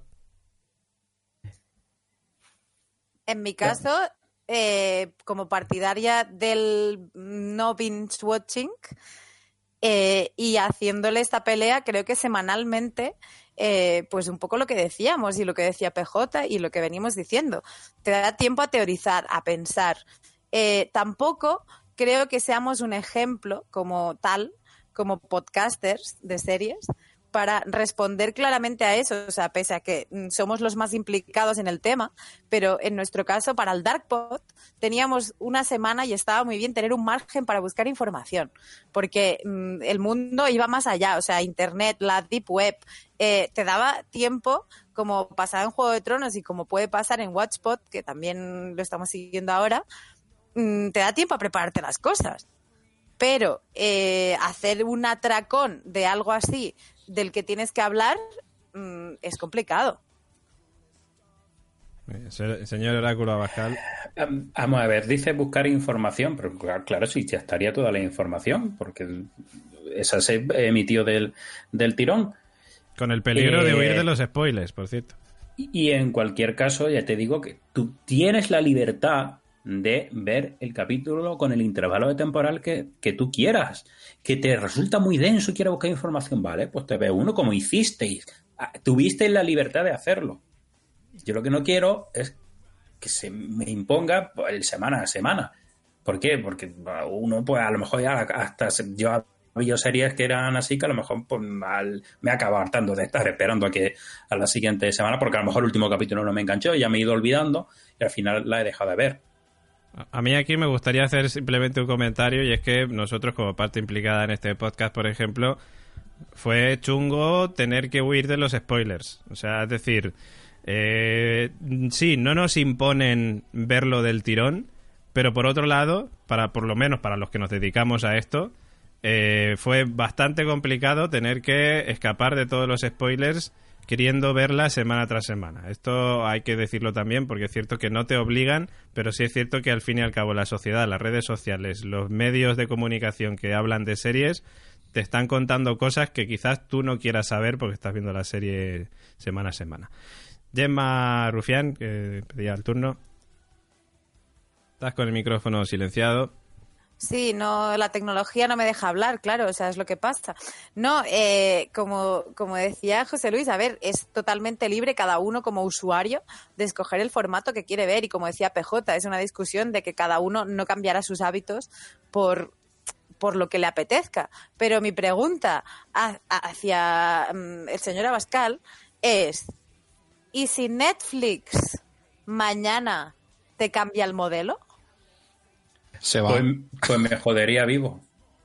S3: En mi caso, eh, como partidaria del no binge watching eh, y haciéndole esta pelea, creo que semanalmente... Eh, pues un poco lo que decíamos y lo que decía P J y lo que venimos diciendo. Te da tiempo a teorizar, a pensar. Eh, tampoco creo que seamos un ejemplo como tal, como podcasters de series, para responder claramente a eso. O sea, pese a que somos los más implicados en el tema, pero en nuestro caso, para el Darkpod, teníamos una semana y estaba muy bien tener un margen para buscar información, porque mmm, el mundo iba más allá. O sea, Internet, la Deep Web, eh, te daba tiempo, como pasaba en Juego de Tronos y como puede pasar en Watchpod, que también lo estamos siguiendo ahora, mmm, te da tiempo a prepararte las cosas. Pero eh, hacer un atracón de algo así del que tienes que hablar mmm, es complicado.
S2: Señor Oráculo Abascal.
S5: Vamos a ver, dice buscar información, pero claro, sí, ya estaría toda la información, porque esa se emitió del, del tirón.
S2: Con el peligro
S5: eh,
S2: de huir de los spoilers, por cierto.
S5: Y, y en cualquier caso, ya te digo que tú tienes la libertad de ver el capítulo con el intervalo de temporal que, que tú quieras. Que te resulta muy denso y quieres buscar información, vale, pues te ve uno como hicisteis. Tuvisteis la libertad de hacerlo. Yo lo que no quiero es que se me imponga el semana a semana. ¿Por qué? Porque uno, pues a lo mejor ya hasta yo había series que eran así que a lo mejor pues, al, me acaba hartando de estar esperando a que a la siguiente semana, porque a lo mejor el último capítulo no me enganchó y ya me he ido olvidando y al final la he dejado de ver.
S2: A mí aquí me gustaría hacer simplemente un comentario, y es que nosotros, como parte implicada en este podcast, por ejemplo, fue chungo tener que huir de los spoilers. O sea, es decir, eh, sí, no nos imponen verlo del tirón, pero por otro lado, para por lo menos para los que nos dedicamos a esto, eh, fue bastante complicado tener que escapar de todos los spoilers queriendo verla semana tras semana. Esto hay que decirlo también, porque es cierto que no te obligan, pero sí es cierto que al fin y al cabo la sociedad, las redes sociales, los medios de comunicación que hablan de series, te están contando cosas que quizás tú no quieras saber porque estás viendo la serie semana a semana. Gemma Rufián, que pedía el turno. Estás con el micrófono silenciado.
S3: Sí, no, la tecnología no me deja hablar, claro, o sea, es lo que pasa. No, eh, como, como decía José Luis, a ver, es totalmente libre cada uno como usuario de escoger el formato que quiere ver, y como decía P J, es una discusión de que cada uno no cambiará sus hábitos por, por lo que le apetezca. Pero mi pregunta a, a, hacia um, el señor Abascal es, ¿y si Netflix mañana te cambia el modelo?
S4: Se va.
S5: Pues, pues me jodería vivo.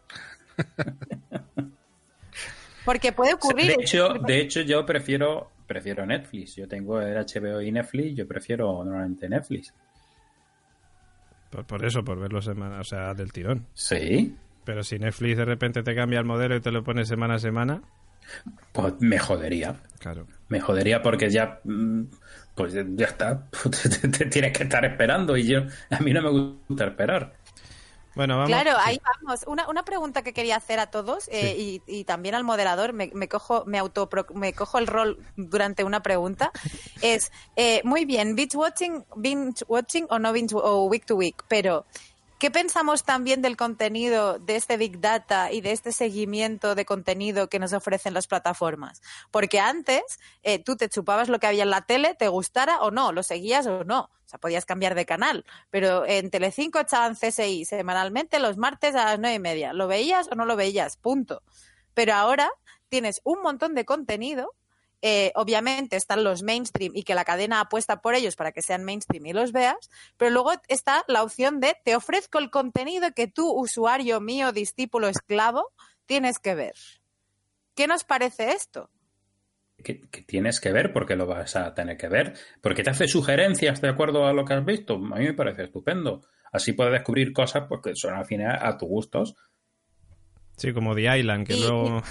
S3: Porque puede ocurrir.
S5: De hecho, de hecho yo prefiero prefiero Netflix. Yo tengo el H B O y Netflix. Yo prefiero normalmente Netflix.
S2: Por, por eso, por verlo semana, o sea, del tirón.
S5: Sí.
S2: Pero si Netflix de repente te cambia el modelo y te lo pone semana a semana,
S5: pues me jodería.
S2: Claro.
S5: Me jodería porque ya, pues ya está. Te, te, te tienes que estar esperando y yo, a mí no me gusta esperar.
S2: Bueno, vamos.
S3: Claro,
S2: sí.
S3: ahí vamos. Una, una pregunta que quería hacer a todos eh,
S2: Sí.
S3: y, y también al moderador, me, me cojo me auto me cojo el rol durante una pregunta, es, eh, muy bien, binge watching, binge watching o no binge o week to week, pero ¿qué pensamos también del contenido, de este Big Data y de este seguimiento de contenido que nos ofrecen las plataformas? Porque antes eh, tú te chupabas lo que había en la tele, te gustara o no, lo seguías o no. O sea, podías cambiar de canal. Pero en Telecinco echaban C S I semanalmente los martes a las nueve y media. ¿Lo veías o no lo veías? Punto. Pero ahora tienes un montón de contenido. Eh, obviamente están los mainstream y que la cadena apuesta por ellos para que sean mainstream y los veas, pero luego está la opción de te ofrezco el contenido que tú, usuario mío, discípulo, esclavo, tienes que ver. ¿Qué nos parece esto?
S5: Que, que tienes que ver porque lo vas a tener que ver, porque te hace sugerencias de acuerdo a lo que has visto. A mí me parece estupendo. Así puedes descubrir cosas porque son al final a tus gustos.
S2: Sí, como The Island, que
S3: Y-
S2: luego...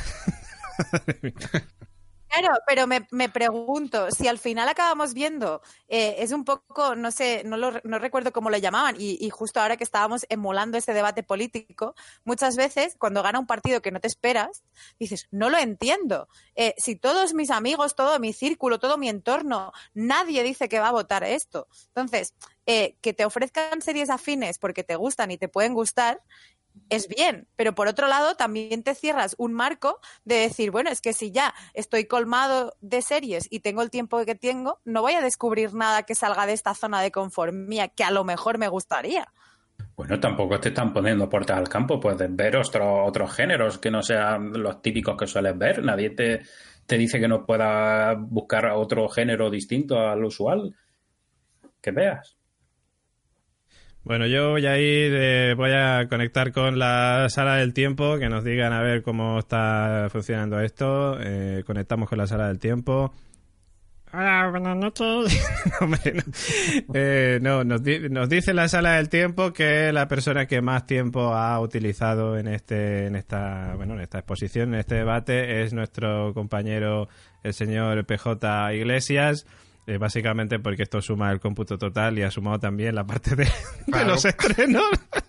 S3: Claro, pero me, me pregunto, si al final acabamos viendo, eh, es un poco, no sé, no, lo, no recuerdo cómo lo llamaban, y, y justo ahora que estábamos emulando este debate político, muchas veces cuando gana un partido que no te esperas, dices, no lo entiendo. Eh, si todos mis amigos, todo mi círculo, todo mi entorno, nadie dice que va a votar esto. Entonces, eh, que te ofrezcan series afines porque te gustan y te pueden gustar, es bien, pero por otro lado también te cierras un marco de decir, bueno, es que si ya estoy colmado de series y tengo el tiempo que tengo, no voy a descubrir nada que salga de esta zona de confort mía, que a lo mejor me gustaría.
S5: Bueno, tampoco te están poniendo puertas al campo, puedes ver otro, otros géneros que no sean los típicos que sueles ver. Nadie te, te dice que no puedas buscar otro género distinto al usual que veas.
S2: Bueno, yo voy a ir, eh, voy a conectar con la sala del tiempo, que nos digan a ver cómo está funcionando esto. Eh, conectamos con la sala del tiempo. Hola, buenas noches. no, hombre, no. Eh, no, nos, di- nos dice la sala del tiempo que la persona que más tiempo ha utilizado en este, en esta, bueno, en esta exposición, en este debate, es nuestro compañero, el señor P J Iglesias. Eh, básicamente porque esto suma el cómputo total y ha sumado también la parte de,
S4: Claro.
S2: de los estrenos.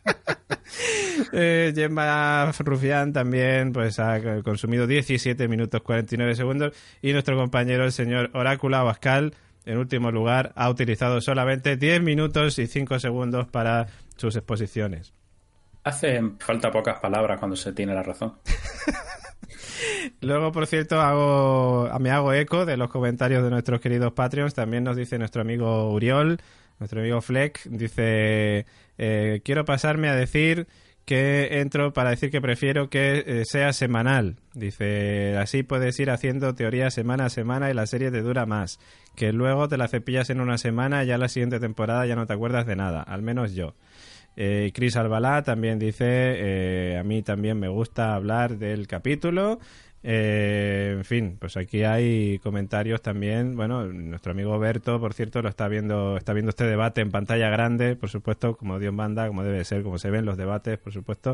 S2: eh, Gemma Rufián también pues ha consumido diecisiete minutos cuarenta y nueve segundos y nuestro compañero el señor Oráculo Abascal, en último lugar, ha utilizado solamente diez minutos y cinco segundos para sus exposiciones.
S5: Hacen falta pocas palabras cuando se tiene la razón.
S2: Luego, por cierto, hago me hago eco de los comentarios de nuestros queridos Patreons. También nos dice nuestro amigo Uriol, nuestro amigo Fleck, dice, eh, quiero pasarme a decir que entro para decir que prefiero que eh, sea semanal. Dice, así puedes ir haciendo teoría semana a semana y la serie te dura más. Que luego te la cepillas en una semana y ya la siguiente temporada ya no te acuerdas de nada, al menos yo. Eh, Chris Albalá también dice, eh, a mí también me gusta hablar del capítulo. Eh, en fin, pues aquí hay comentarios también. Bueno, nuestro amigo Berto, por cierto, lo está viendo, está viendo este debate en pantalla grande, por supuesto, como Dios manda, como debe ser, como se ven los debates, por supuesto.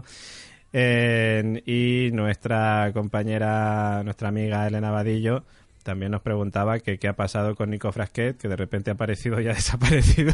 S2: Eh, y nuestra compañera, nuestra amiga Elena Vadillo también nos preguntaba que qué ha pasado con Nico Frasquet, que de repente ha aparecido y ha desaparecido.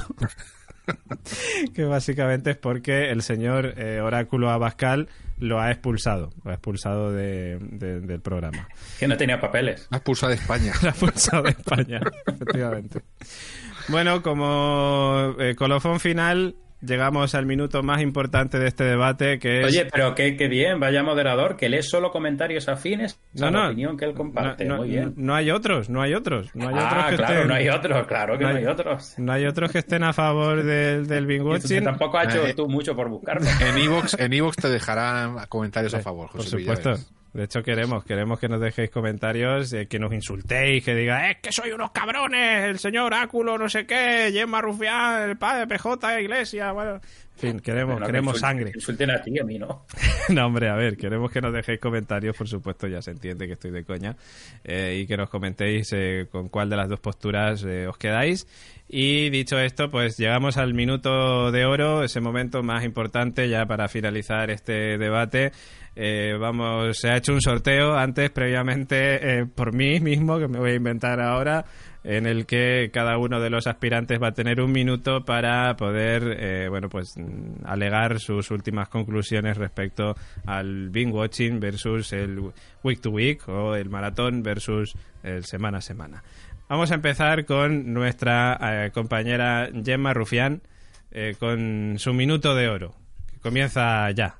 S2: Que básicamente es porque el señor eh, Oráculo Abascal lo ha expulsado, lo ha expulsado de, de, del programa.
S5: Que no tenía papeles.
S4: Ha expulsado de España.
S2: Lo ha expulsado de España, efectivamente. Bueno, como eh, colofón final, llegamos al minuto más importante de este debate, que es...
S5: Oye, pero qué, qué bien, vaya moderador, que lee solo comentarios afines
S2: No,
S5: a la
S2: no,
S5: opinión que él comparte.
S2: no, no,
S5: Muy bien.
S2: no hay otros, no hay otros. No hay otros
S5: Ah,
S2: que
S5: claro,
S2: estén,
S5: no hay otros, claro que no hay, otros.
S2: No hay otros que estén a favor del, del binge
S5: Y entonces
S2: watching.
S5: tampoco ha hecho
S4: Eh,
S5: tú mucho por buscarlo.
S4: En iVoox en iVoox te dejarán comentarios a favor,
S2: Por
S4: José Luis, ya
S2: supuesto.
S4: verás.
S2: De hecho, queremos, queremos que nos dejéis comentarios, eh, que nos insultéis, que diga, es que soy unos cabrones, el señor Oráculo, no sé qué, Gemma Rufián, el padre P J Iglesias, bueno, en fin, queremos,
S5: Bueno,
S2: queremos
S5: que insul-
S2: sangre.
S5: que Insulten a ti, a mí no.
S2: No, hombre, a ver, queremos que nos dejéis comentarios, por supuesto, ya se entiende que estoy de coña, eh, y que nos comentéis eh, con cuál de las dos posturas eh, os quedáis. Y dicho esto, pues llegamos al minuto de oro, ese momento más importante ya para finalizar este debate. Eh, vamos, se ha hecho un sorteo antes, previamente, eh, por mí mismo, que me voy a inventar ahora. en el que cada uno de los aspirantes va a tener un minuto para poder, eh, bueno, pues alegar sus últimas conclusiones respecto al binge watching versus el week to week o el maratón versus el semana a semana. Vamos a empezar con nuestra eh, compañera Gemma Rufián eh, con su minuto de oro, que comienza ya.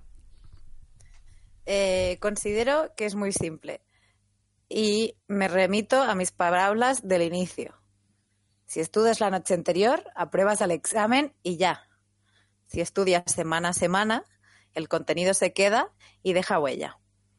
S3: Eh, considero que es muy simple y me remito a mis palabras del inicio. Si estudias la noche anterior, apruebas al examen y ya. Si estudias semana a semana, el contenido se queda y deja huella.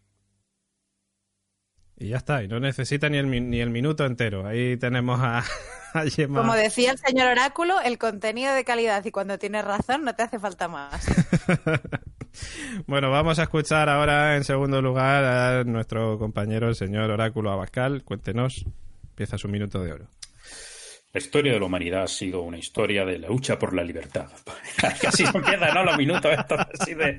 S2: Y ya está, y no necesita ni el, ni el minuto entero. Ahí tenemos a, a Gemma.
S3: Como decía el señor Oráculo, el contenido de calidad, y cuando tienes razón no te hace falta más.
S2: Bueno, vamos a escuchar ahora en segundo lugar a nuestro compañero el señor Oráculo Abascal. Cuéntenos, empieza su minuto de oro.
S5: La historia de la humanidad ha sido una historia de la lucha por la libertad. Así empieza, ¿no? Los minutos estos así de...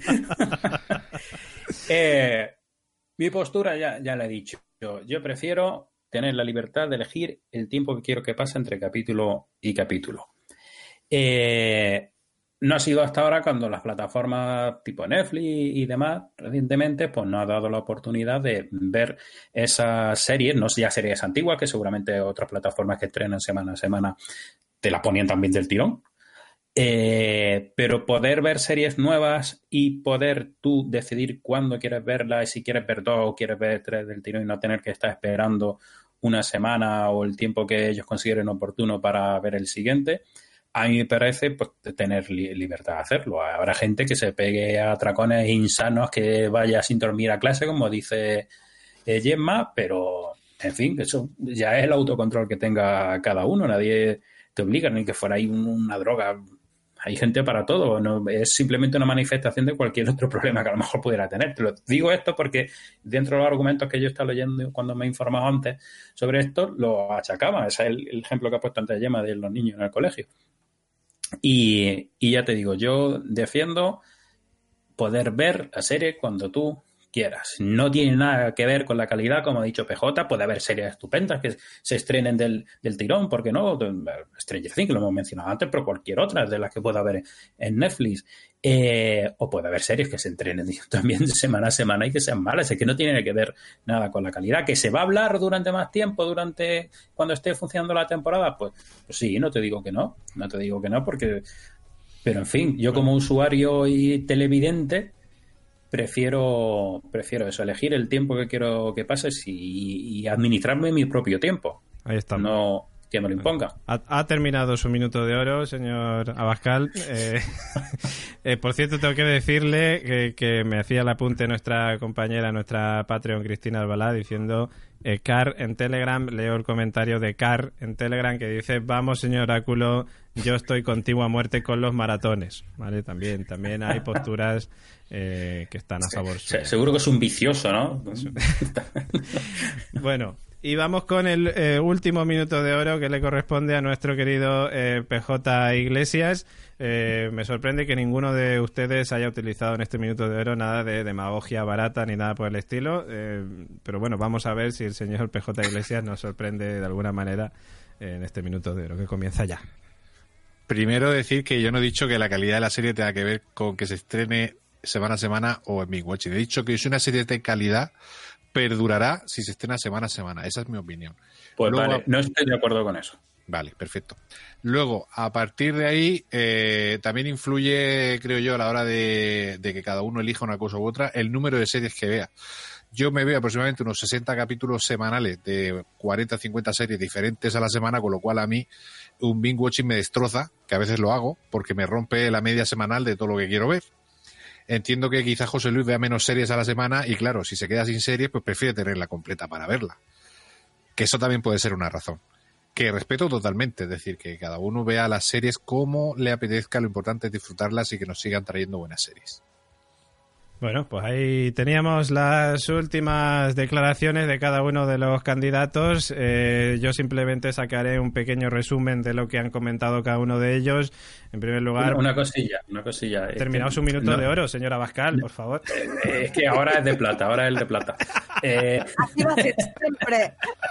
S5: eh, mi postura ya, ya la he dicho. Yo, yo prefiero tener la libertad de elegir el tiempo que quiero que pase entre capítulo y capítulo. Eh... No ha sido hasta ahora cuando las plataformas tipo Netflix y demás, recientemente, pues nos ha dado la oportunidad de ver esas series, no ya series antiguas, que seguramente otras plataformas que estrenan semana a semana te las ponían también del tirón. Eh, pero poder ver series nuevas y poder tú decidir cuándo quieres verlas, y si quieres ver dos o quieres ver tres del tirón y no tener que estar esperando una semana o el tiempo que ellos consideren oportuno para ver el siguiente. A mí me parece pues, tener li- libertad de hacerlo. Habrá gente que se pegue a atracones insanos, que vaya sin dormir a clase, como dice eh, Gemma, pero, en fin, eso ya es el autocontrol que tenga cada uno. Nadie te obliga, ni que fuera ahí un, una droga. Hay gente para todo. No, es simplemente una manifestación de cualquier otro problema que a lo mejor pudiera tener. Te lo digo esto porque dentro de los argumentos que yo estaba leyendo cuando me he informado antes sobre esto, lo achacaba. Ese es el, el ejemplo que ha puesto antes Gemma de los niños en el colegio. Y, y ya te digo, yo defiendo poder ver la serie cuando tú quieras. No tiene nada que ver con la calidad, como ha dicho P J. Puede haber series estupendas que se estrenen del, del tirón, ¿por qué no? Stranger Things, que lo hemos mencionado antes, pero cualquier otra de las que pueda haber en Netflix. Eh, o puede haber series que se entrenen también de semana a semana y que sean malas. Es que no tiene que ver nada con la calidad. ¿Que se va a hablar durante más tiempo, durante cuando esté funcionando la temporada? Pues, pues sí, no te digo que no. No te digo que no, porque... Pero, en fin, yo como usuario y televidente prefiero prefiero eso, elegir el tiempo que quiero que pase y, y administrarme mi propio tiempo.
S2: Ahí está.
S5: No que me lo imponga.
S2: Ha, ha terminado su minuto de oro, señor Abascal. Eh, eh, por cierto, tengo que decirle que, que me hacía el apunte nuestra compañera, nuestra Patreon, Cristina Albalá, diciendo eh, Car en Telegram. Leo el comentario de Car en Telegram que dice: vamos, señor Oráculo, yo estoy contigo a muerte con los maratones. Vale, también, también hay posturas eh, que están a favor.
S5: Sí, seguro que es un vicioso, ¿no?
S2: Bueno, y vamos con el eh, último minuto de oro que le corresponde a nuestro querido eh, P J Iglesias. Eh, me sorprende que ninguno de ustedes haya utilizado en este minuto de oro nada de demagogia barata ni nada por el estilo. Eh, pero bueno, vamos a ver si el señor P J Iglesias nos sorprende de alguna manera eh, en este minuto de oro que comienza ya.
S4: Primero decir que yo no he dicho que la calidad de la serie tenga que ver con que se estrene semana a semana o en binge watching. He dicho que si una serie de calidad perdurará si se estrena semana a semana. Esa es mi opinión.
S5: Pues
S4: Luego,
S5: vale, no estoy de acuerdo con eso.
S4: Vale, perfecto. Luego, a partir de ahí, eh, también influye, creo yo, a la hora de, de que cada uno elija una cosa u otra, el número de series que vea. Yo me veo aproximadamente unos sesenta capítulos semanales de cuarenta a cincuenta series diferentes a la semana, con lo cual a mí un binge watching me destroza, que a veces lo hago, porque me rompe la media semanal de todo lo que quiero ver. Entiendo que quizás José Luis vea menos series a la semana y, claro, si se queda sin series, pues prefiere tenerla completa para verla. Que eso también puede ser una razón. Que respeto totalmente, es decir, que cada uno vea las series como le apetezca, lo importante es disfrutarlas y que nos sigan trayendo buenas series.
S2: Bueno, pues ahí teníamos las últimas declaraciones de cada uno de los candidatos. Eh, yo simplemente sacaré un pequeño resumen de lo que han comentado cada uno de ellos. En primer lugar...
S5: Una, una cosilla, una cosilla.
S2: Terminado su minuto no, de oro, señor Abascal, por favor.
S5: Eh, es que ahora es de plata, ahora es el de plata. Eh...
S3: Así va a ser siempre.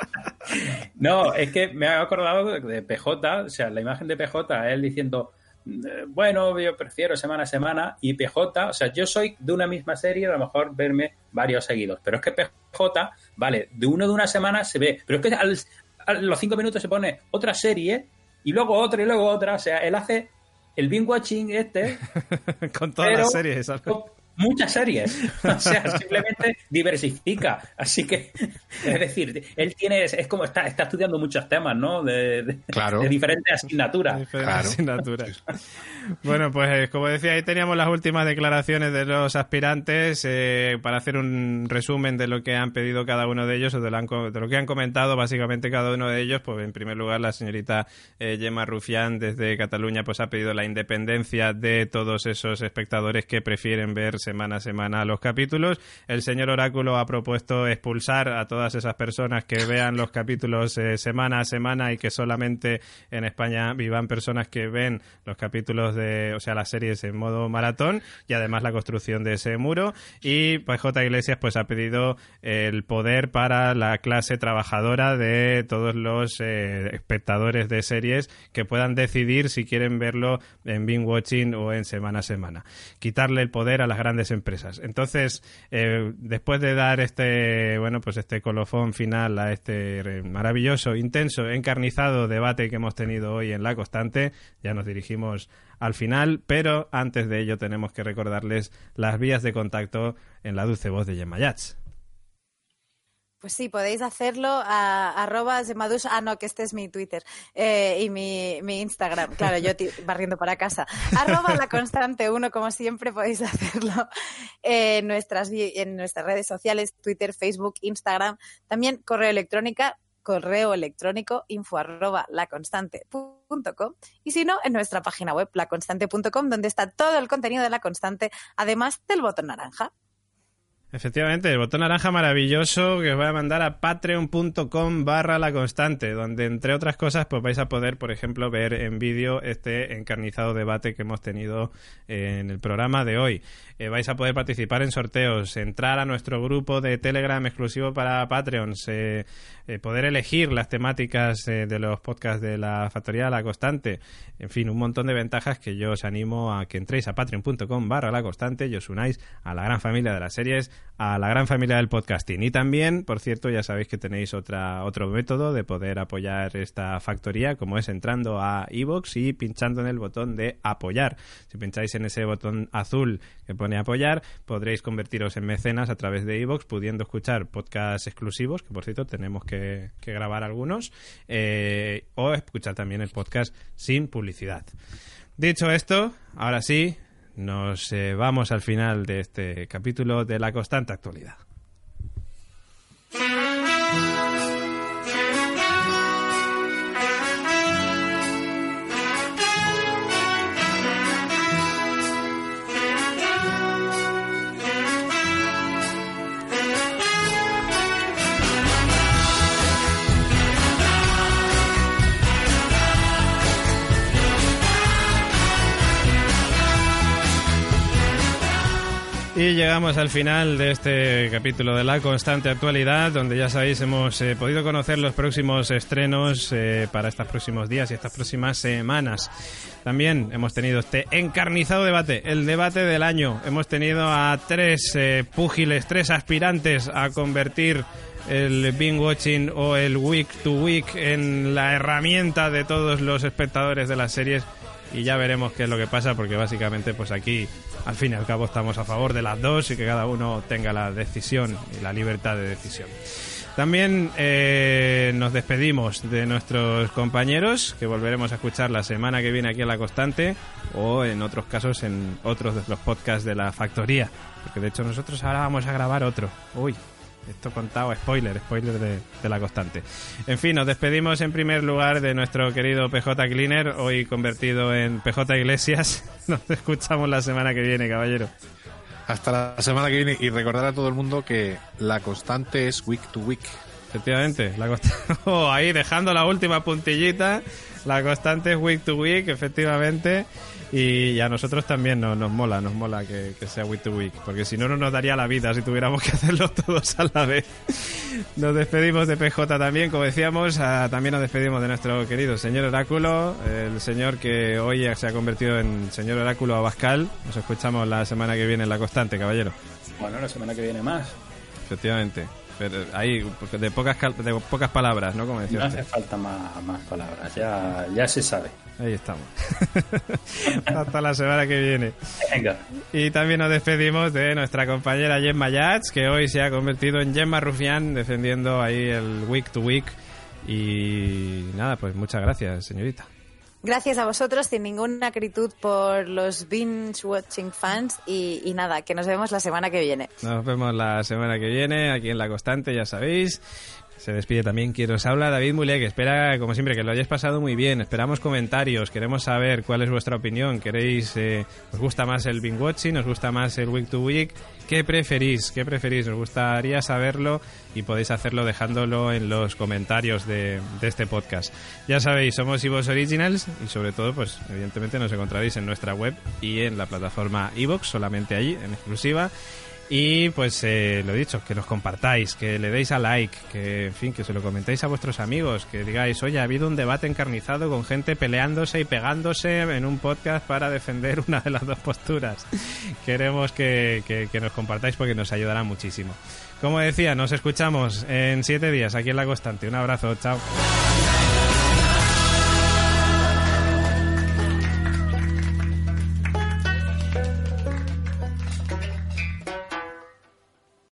S5: No, es que me he acordado de P J, o sea, la imagen de P J, él diciendo, bueno, yo prefiero semana a semana, y P J, o sea, yo soy de una misma serie, a lo mejor verme varios seguidos, pero es que P J, vale, de uno de una semana se ve, pero es que al, a los cinco minutos se pone otra serie, y luego otra, y luego otra, o sea, él hace el binge watching este.
S2: Con todas las series, ¿sabes?
S5: Con muchas series, o sea, simplemente diversifica, así que, es decir, él tiene, es como está, está estudiando muchos temas, ¿no? De, de,
S4: claro.
S5: de diferentes asignaturas.
S2: Diferentes
S4: claro.
S2: asignaturas. Bueno, pues como decía, ahí teníamos las últimas declaraciones de los aspirantes eh, para hacer un resumen de lo que han pedido cada uno de ellos o de lo, han, de lo que han comentado básicamente cada uno de ellos. Pues en primer lugar la señorita eh, Gemma Rufián desde Cataluña pues ha pedido la independencia de todos esos espectadores que prefieren ver semana a semana los capítulos. El señor Oráculo ha propuesto expulsar a todas esas personas que vean los capítulos eh, semana a semana y que solamente en España vivan personas que ven los capítulos de, o sea, las series en modo maratón, y además la construcción de ese muro. Y P J Iglesias pues ha pedido el poder para la clase trabajadora de todos los eh, espectadores de series que puedan decidir si quieren verlo en binge watching o en semana a semana. Quitarle el poder a las grandes empresas. Entonces, eh, después de dar este, bueno, pues este colofón final a este maravilloso, intenso, encarnizado debate que hemos tenido hoy en La Constante, ya nos dirigimos al final, pero antes de ello tenemos que recordarles las vías de contacto en la dulce voz de Gemma Yats.
S3: Pues sí, podéis hacerlo a arroba Gemadus, ah no, que este es mi Twitter eh, y mi, mi Instagram, claro, yo t- barriendo para casa, arroba La Constante uno, como siempre podéis hacerlo en nuestras, en nuestras redes sociales, Twitter, Facebook, Instagram, también correo electrónica, correo electrónico info arroba laconstante punto com, y si no, en nuestra página web laconstante punto com, donde está todo el contenido de La Constante, además del botón naranja.
S2: Efectivamente, el botón naranja maravilloso que os voy a mandar a patreon.com barra la constante, donde entre otras cosas pues vais a poder, por ejemplo, ver en vídeo este encarnizado debate que hemos tenido en el programa de hoy. Eh, vais a poder participar en sorteos, entrar a nuestro grupo de Telegram exclusivo para Patreons, eh, eh, poder elegir las temáticas eh, de los podcasts de la Factoría de la Constante, en fin, un montón de ventajas que yo os animo a que entréis a patreon.com barra la constante y os unáis a la gran familia de las series, a la gran familia del podcasting. Y también, por cierto, ya sabéis que tenéis otra otro método de poder apoyar esta factoría, como es entrando a iVoox y pinchando en el botón de apoyar. Si pincháis en ese botón azul que pone apoyar, podréis convertiros en mecenas a través de iVoox, pudiendo escuchar podcasts exclusivos, que por cierto tenemos que, que grabar algunos, eh, o escuchar también el podcast sin publicidad. Dicho esto, ahora sí, nos eh, vamos al final de este capítulo de La Constante Actualidad. Y llegamos al final de este capítulo de La Constante Actualidad, donde ya sabéis hemos eh, podido conocer los próximos estrenos eh, para estos próximos días y estas próximas semanas. También hemos tenido este encarnizado debate, el debate del año. Hemos tenido a tres eh, púgiles, tres aspirantes a convertir el binge watching o el week to week en la herramienta de todos los espectadores de las series. Y ya veremos qué es lo que pasa, porque básicamente pues aquí al fin y al cabo estamos a favor de las dos y que cada uno tenga la decisión y la libertad de decisión. También eh, nos despedimos de nuestros compañeros, que volveremos a escuchar la semana que viene aquí en La Constante, o en otros casos en otros de los podcasts de la Factoría, porque de hecho nosotros ahora vamos a grabar otro. Uy, esto contado, spoiler, spoiler de, de La Constante. En fin, nos despedimos en primer lugar de nuestro querido P J Cleaner, hoy convertido en P J Iglesias. Nos escuchamos la semana que viene, caballero.
S4: Hasta la semana que viene, y recordar a todo el mundo que La Constante es week to week.
S2: efectivamente. La constante, oh, ahí dejando la última puntillita. La constante es week to week, efectivamente. Y a nosotros también nos, nos mola, nos mola que, que sea week to week. Porque si no, no nos daría la vida si tuviéramos que hacerlo todos a la vez. Nos despedimos de P J también, como decíamos. A, también nos despedimos de nuestro querido señor Oráculo. El señor que hoy se ha convertido en señor Oráculo Abascal. Nos escuchamos la semana que viene en La Constante, caballero.
S5: Bueno, la semana que viene más.
S2: Efectivamente. Pero ahí, de pocas de pocas palabras, ¿no? Como decía
S5: no
S2: usted.
S5: hace falta más, más palabras, ya, ya se sabe.
S2: Ahí estamos. Hasta la semana que viene.
S5: Venga.
S2: Y también nos despedimos de nuestra compañera Gemma Yats, que hoy se ha convertido en Gemma Rufián, defendiendo ahí el week to week. Y nada, pues muchas gracias, señorita.
S3: Gracias a vosotros, sin ninguna acritud por los binge-watching fans. Y, y nada, que nos vemos la semana que viene.
S2: Nos vemos la semana que viene, aquí en La Constante, ya sabéis. Se despide también quien os habla, David Mulé, que espera, como siempre, que lo hayáis pasado muy bien. Esperamos comentarios, queremos saber cuál es vuestra opinión. ¿Queréis, eh, os gusta más el binge watching, os gusta más el week to week? ¿Qué preferís? ¿Qué preferís? Nos gustaría saberlo y podéis hacerlo dejándolo en los comentarios de, de este podcast. Ya sabéis, somos iVoox Originals y sobre todo, pues evidentemente nos encontraréis en nuestra web y en la plataforma iVoox, solamente allí, en exclusiva. Y pues eh, lo dicho, que nos compartáis, que le deis a like, que en fin, que se lo comentéis a vuestros amigos, que digáis, oye, ha habido un debate encarnizado con gente peleándose y pegándose en un podcast para defender una de las dos posturas. Queremos que, que, que nos compartáis porque nos ayudará muchísimo. Como decía, nos escuchamos en siete días aquí en La Constante. Un abrazo, chao.